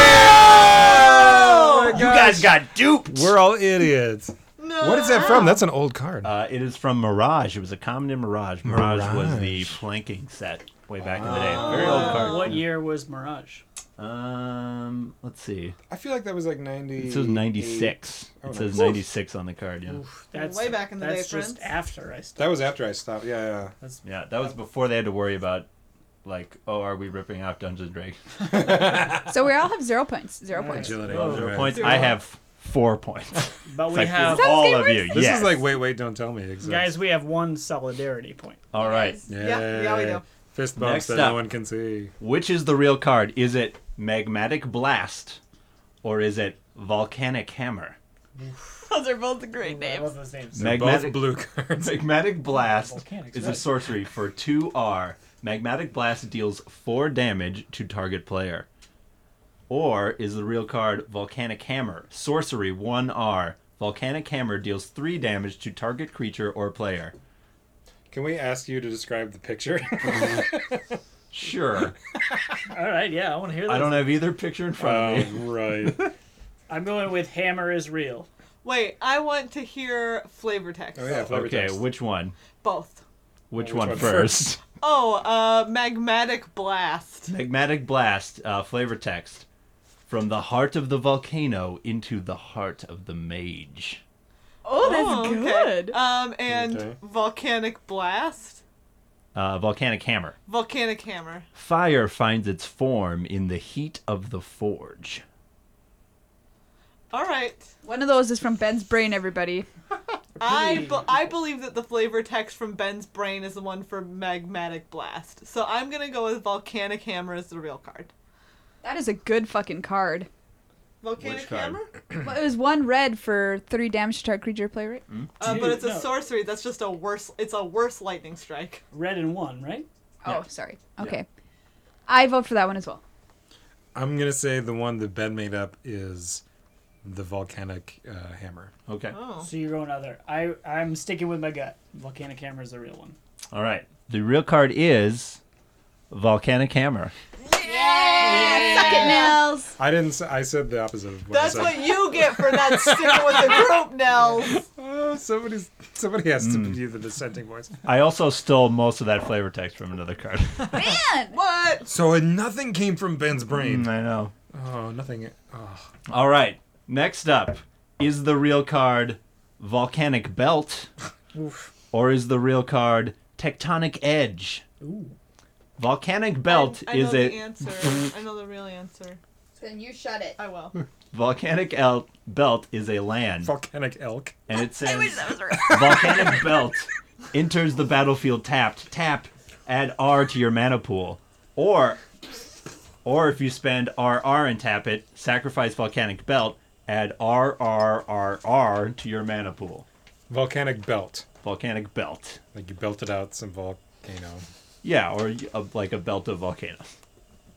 agility! You guys got duped. We're all idiots. No. What is that from? That's an old card. Uh, it is from Mirage. It was a common in Mirage. Mirage, was the Mirage. flanking set way back in the day. Very old card. What year was Mirage? Um, let's see. I feel like that was like ninety. It says ninety-six. Oh, It says nice. ninety-six on the card. Yeah. That's Way back in the that's day, just friends. after I stopped. That was after I stopped. Yeah, yeah. That's Yeah, that was before they had to worry about, like, oh, are we ripping off Dungeons and Dragons? So we all have zero points. Zero Alright. points. Agility. Oh. Zero Right. points. Zero. I have four points. but It's we like have Sounds all game of you. This yes. is like wait, wait, don't tell me. Exactly. guys. We have one solidarity point. All right. Yeah, yeah, we do. Fist bumps Next that up. no one can see. Which is the real card? Is it Magmatic Blast or is it Volcanic Hammer? Those are both great I names. love those names. They're Magmatic- both blue cards. Magmatic Blast Volcanics, is right. a sorcery for two R. Magmatic Blast deals four damage to target player. Or is the real card Volcanic Hammer? Sorcery one R. Volcanic Hammer deals three damage to target creature or player. Can we ask you to describe the picture? Sure. All right, yeah, I want to hear that. I don't have either picture in front of me. Oh, right. I'm going with hammer is real. Wait, I want to hear flavor text. Oh yeah, flavor Okay, text. which one? Both. Which, Which one, one first? Oh, uh, magmatic blast. Magmatic Blast, uh, flavor text. From the heart of the volcano into the heart of the mage. Oh, that's Oh, okay. good. Um, and Okay. volcanic blast. Uh, volcanic Hammer. Volcanic hammer. Fire finds its form in the heat of the forge. All right. One of those is from Ben's brain, everybody. I, Pretty- be- I believe that the flavor text from Ben's brain is the one for magmatic blast. So I'm gonna go with volcanic hammer as the real card. That is a good fucking card. Volcanic Which card? hammer? Well, it was one red for three damage to target creature play rate. Uh, Dude, but it's a no. sorcery. That's just a worse. It's a worse lightning strike. Red and one, right? Oh, sorry. Okay. I vote for that one as well. I'm gonna say the one that Ben made up is the volcanic uh, hammer. Okay. Oh. So you're going other. I I'm sticking with my gut. Volcanic hammer is the real one. All right. The real card is Volcanic Hammer. Yeah! Suck it, Nels! I didn't. Say, I said the opposite of what That's I what said. you get for not sticking with the group, Nels. Oh, somebody's somebody has to Mm. be the dissenting voice. I also stole most of that flavor text from another card. Man! What? So uh, nothing came from Ben's brain. Mm, I know. Oh, nothing. Oh. All right. Next up, is the real card Volcanic Belt Oof. or is the real card Tectonic Edge? Ooh. Volcanic Belt I, I know is the a answer. I know the real answer. Then you shut it. I will. Volcanic El- Belt is a land, Volcanic elk. and it I wish says that was right. Volcanic Belt enters the battlefield tapped. Tap, add R to your mana pool, or or if you spend R R and tap it, sacrifice Volcanic Belt, add R R R R to your mana pool. Volcanic belt. Volcanic Belt, Like you belted out some volcano. yeah, or a, like a belt of volcanoes.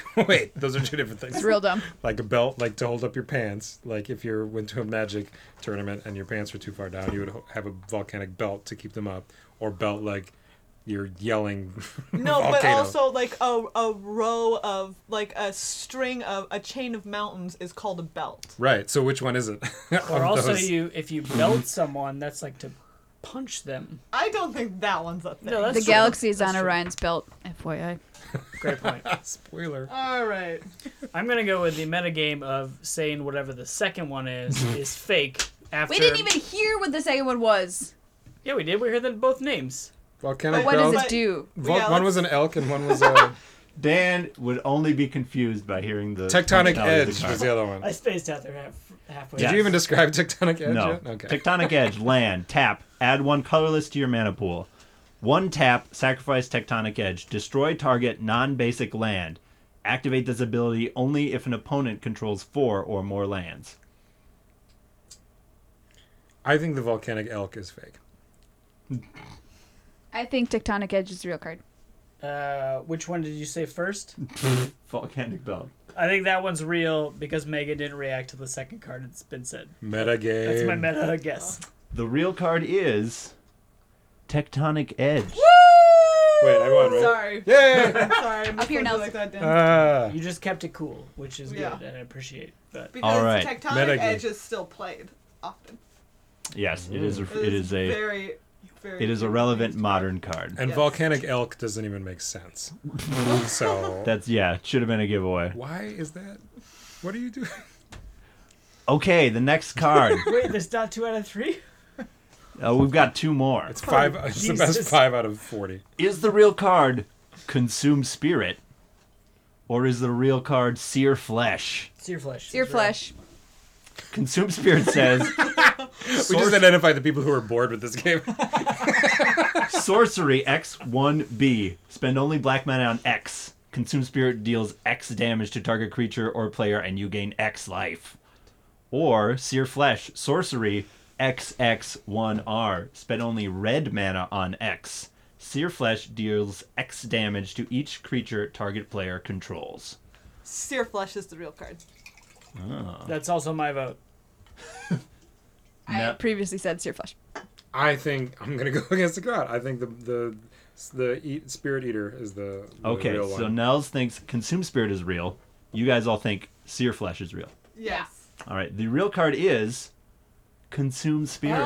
Wait, those are two different things. It's real dumb. Like a belt, like to hold up your pants. Like if you went to a Magic tournament and your pants were too far down, you would ho- have a volcanic belt to keep them up, or belt like you're yelling. No, but volcano. also like a a row of like a string of a chain of mountains is called a belt. Right. So which one is it? Or Of also, those- you if you belt someone, that's like to punch them. I don't think that one's a thing. No, that's The true. galaxy is That's on true. Orion's belt. F Y I. Great point. Spoiler. All right. I'm gonna go with the metagame of saying whatever the second one is is fake. After We didn't even hear what the second one was. Yeah, we did. We heard them both names. Volcanic What does belt. it do? Vol- Yeah, one let's- was an elk and one was a Dan would only be confused by hearing the tectonic functionality of the edge. card. Was the other one. I spaced out there half, halfway. Did Yes. you even describe tectonic edge No. yet? Okay. Tectonic Edge, land, tap, add one colorless to your mana pool. One tap, sacrifice Tectonic Edge, destroy target non-basic land. Activate this ability only if an opponent controls four or more lands. I think the volcanic elk is fake. I think Tectonic Edge is a real card. Uh, which one did you say first? Volcanic Belt. I think that one's real because Megan didn't react to the second card. It's been said. Metagame. That's my meta guess. The real card is Tectonic Edge. Wait, I won, right? Sorry. Yay! I'm sorry. I'm Up here, supposed to Nelson. like that, Dan. Ah. You just kept it cool, which is good, Yeah. and I appreciate. But Because All right. tectonic Metagame. edge is still played often. Yes, it is. A, It it is a. very, very. It is a relevant modern card. And Yes. volcanic elk doesn't even make sense. So That's yeah. Should have been a giveaway. why is that? What are you doing? Okay, the next card. wait, there's not two out of three. uh, we've got two more. It's five. it's the best Jesus. five out of forty. Is the real card Consume Spirit, or is the real card Sear Flesh? Sear flesh. Sear is real. Flesh. Consume Spirit says We just Source- identified the people who are bored with this game. Sorcery X one B. Spend only black mana on X. Consume Spirit deals X damage to target creature or player and you gain X life. Or Sear Flesh. Sorcery X X one R. Spend only red mana on X. Sear Flesh deals X damage to each creature target player controls. Sear flesh is the real card. Oh. That's also my vote. I No. previously said Sear Flesh. I think I'm gonna go against the crowd. I think the the the eat, spirit eater is the, the Okay, real so one. Nels thinks Consume Spirit is real. You guys all think Sear Flesh is real. Yes. All right, the real card is Consume Spirit.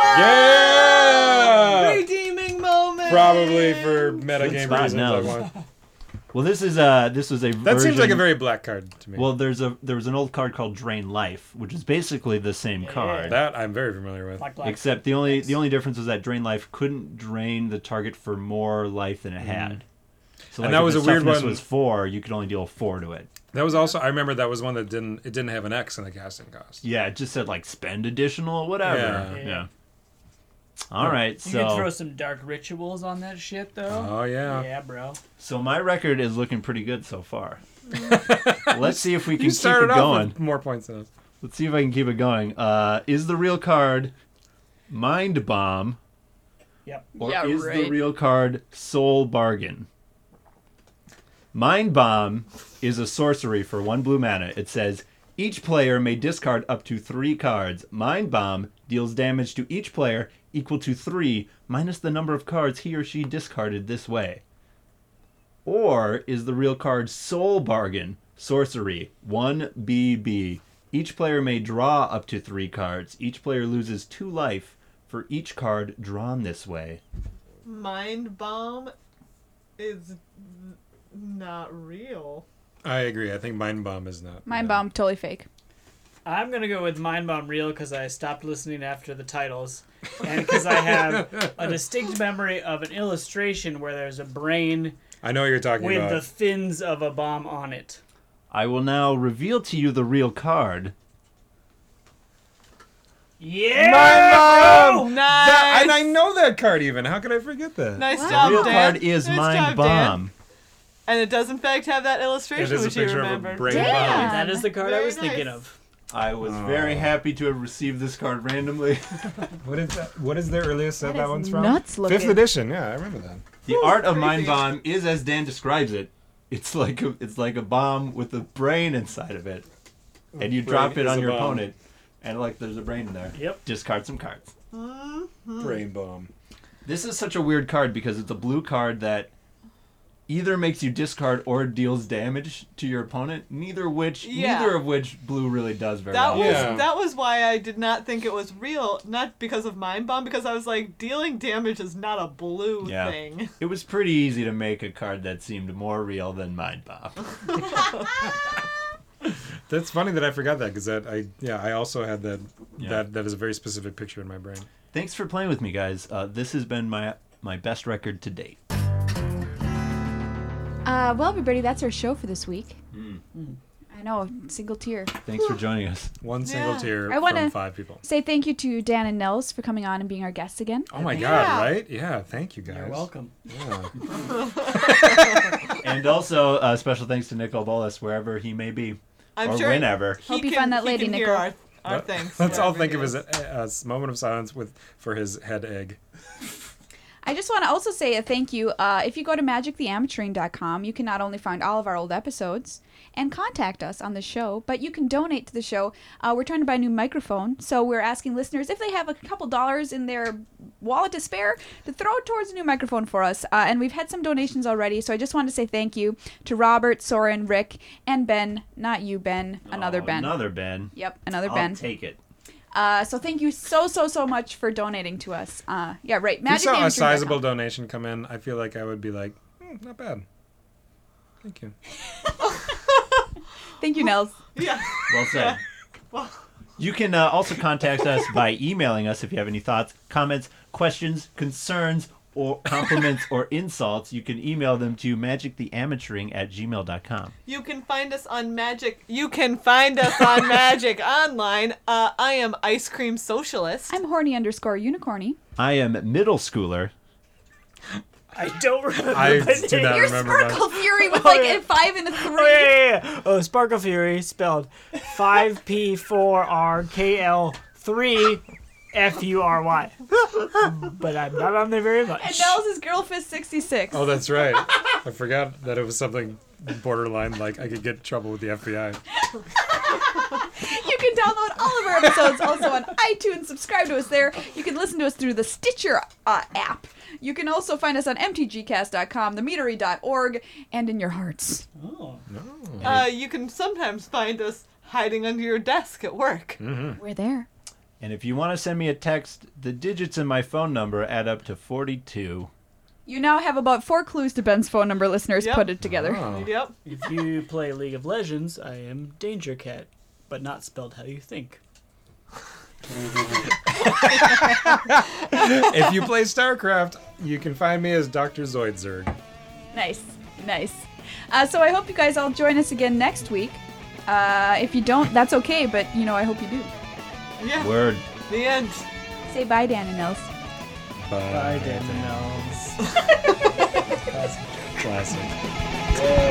Yeah! Redeeming moment. Probably for metagame spot, reasons. I Nels. won. Well, this is uh this was a That seems like a version- very black card to me. Well, there's a there was an old card called Drain Life, which is basically the same card, that I'm very familiar with. Black, black. except the only the only difference was that Drain Life couldn't drain the target for more life than it had. So, And like, that if was its a weird toughness one. was four, you could only deal four to it. That was also I remember that was one that didn't it didn't have an X in the casting cost. Yeah, it just said like spend additional whatever. Yeah. Yeah. Yeah. All right, You can throw so some dark rituals on that shit, though. Oh yeah. Yeah, bro. so my record is looking pretty good so far. Let's see if we can You keep started it off going. with more points than us. Let's see if I can keep it going. Uh, is the real card Mind Bomb, Yep. or Yeah, is the right. real card Soul Bargain? Mind Bomb is a sorcery for one blue mana. It says each player may discard up to three cards. Mind Bomb deals damage to each player equal to three minus the number of cards he or she discarded this way. Or is the real card Soul Bargain, sorcery, one B B. Each player may draw up to three cards. Each player loses two life for each card drawn this way. Mind bomb is not real. I agree. I think Mind Bomb is not. Mind no. Bomb, totally fake. I'm gonna go with Mind Bomb Real because I stopped listening after the titles, and because I have a distinct memory of an illustration where there's a brain I know what you're talking with about. the fins of a bomb on it. I will now reveal to you the real card. Yeah. Mind Bomb! Nice. That- and I know that card even. How could I forget that? Nice What? The job, real Dan. card is Nice Mind job, Dan. Bomb. And it does in fact have that It illustration is a which you picture of a remembered. brain Damn. bomb. That is the card I Very was thinking nice. of. I was Oh. very happy to have received this card randomly. What is that? What is the earliest set That that, is one's from? nuts looking. Fifth edition. Yeah, I remember that. The Ooh, art of crazy. Mind Bomb is as Dan describes it. it's like a, it's like a bomb with a brain inside of it, and you Brain drop it is on a your bomb. opponent, and like there's a brain in there. Yep. Discard some cards. Brain bomb. This is such a weird card because it's a blue card that either makes you discard or deals damage to your opponent. Neither which, Yeah. neither of which blue really does very That well. was Yeah. that was why I did not think it was real, not because of Mind Bomb, because I was like, dealing damage is not a blue Yeah. thing. It was pretty easy to make a card that seemed more real than Mind Bomb. That's funny that I forgot that because that I yeah I also had that Yeah. that that is a very specific picture in my brain. Thanks for playing with me, guys. Uh, this has been my my best record to date. Uh, well, everybody, that's our show for this week. I know, single tier. Thanks for joining us. One single Yeah. tier I wanna- from five people. Say thank you to Dan and Nels for coming on and being our guests again. Oh my Yeah. god! Right? Yeah. Thank you guys. You're welcome. Yeah. And also, uh, special thanks to Nicol Bolas, wherever he may be, I'm or sure whenever. he Hope you can, find that he lady, can hear Nicole. our, our Let- things. Let's all wherever think he of is. it as a, a moment of silence with for his head egg. I just want to also say a thank you. Uh, if you go to magic the amateuring dot com, you can not only find all of our old episodes and contact us on the show, but you can donate to the show. Uh, we're trying to buy a new microphone, so we're asking listeners if they have a couple dollars in their wallet to spare to throw towards a new microphone for us. Uh, and we've had some donations already, so I just wanted to say thank you to Robert, Soren, Rick, and Ben. Not you, Ben. Another Oh, Ben. Another Ben. Yep, another I'll Ben. take it. Uh, so thank you so, so, so much for donating to us. Uh, yeah, right. If you magic the saw a amateuring dot com. sizable donation come in, I feel like I would be like, hmm, not bad. Thank you. Thank you, Nels. Yeah. Well said. Well, You can uh, also contact us by emailing us if you have any thoughts, comments, questions, concerns, or compliments or insults. You can email them to magic the amateuring at gmail dot com. you can find us on Magic. You can find us on Magic Online. Uh, I am Ice Cream Socialist. I'm horny underscore unicorny. I am middle schooler. I don't remember I my do name. not You're remember that. Sparkle Fury with Oh, like yeah. a five and a three. Oh, yeah, yeah, yeah. Oh, Sparkle Fury spelled five P four R K L three F U R Y. But I'm not on there very much. And Nels is Girlfist sixty-six. Oh, that's right. I forgot that it was something borderline like I could get in trouble with the F B I. You can download all of our episodes also on iTunes. Subscribe to us there. You can listen to us through the Stitcher uh, app. You can also find us on m t g cast dot com, the meatery dot org, and in your hearts. Oh. Uh, you can sometimes find us hiding under your desk at work. We're there. And if you want to send me a text, the digits in my phone number add up to forty-two. You now have about four clues to Ben's phone number, listeners. Yep. Put it together. Oh. Yep. If you play League of Legends, I am Danger Cat, but not spelled how you think. If you play StarCraft, you can find me as Doctor Zoidzerg. Nice. Nice. Uh, so I hope you guys all join us again next week. Uh, if you don't, that's okay, but, you know, I hope you do. Yeah. Word. The end. Say bye, Dan and Nels. Bye, Dan and Nels. Classic.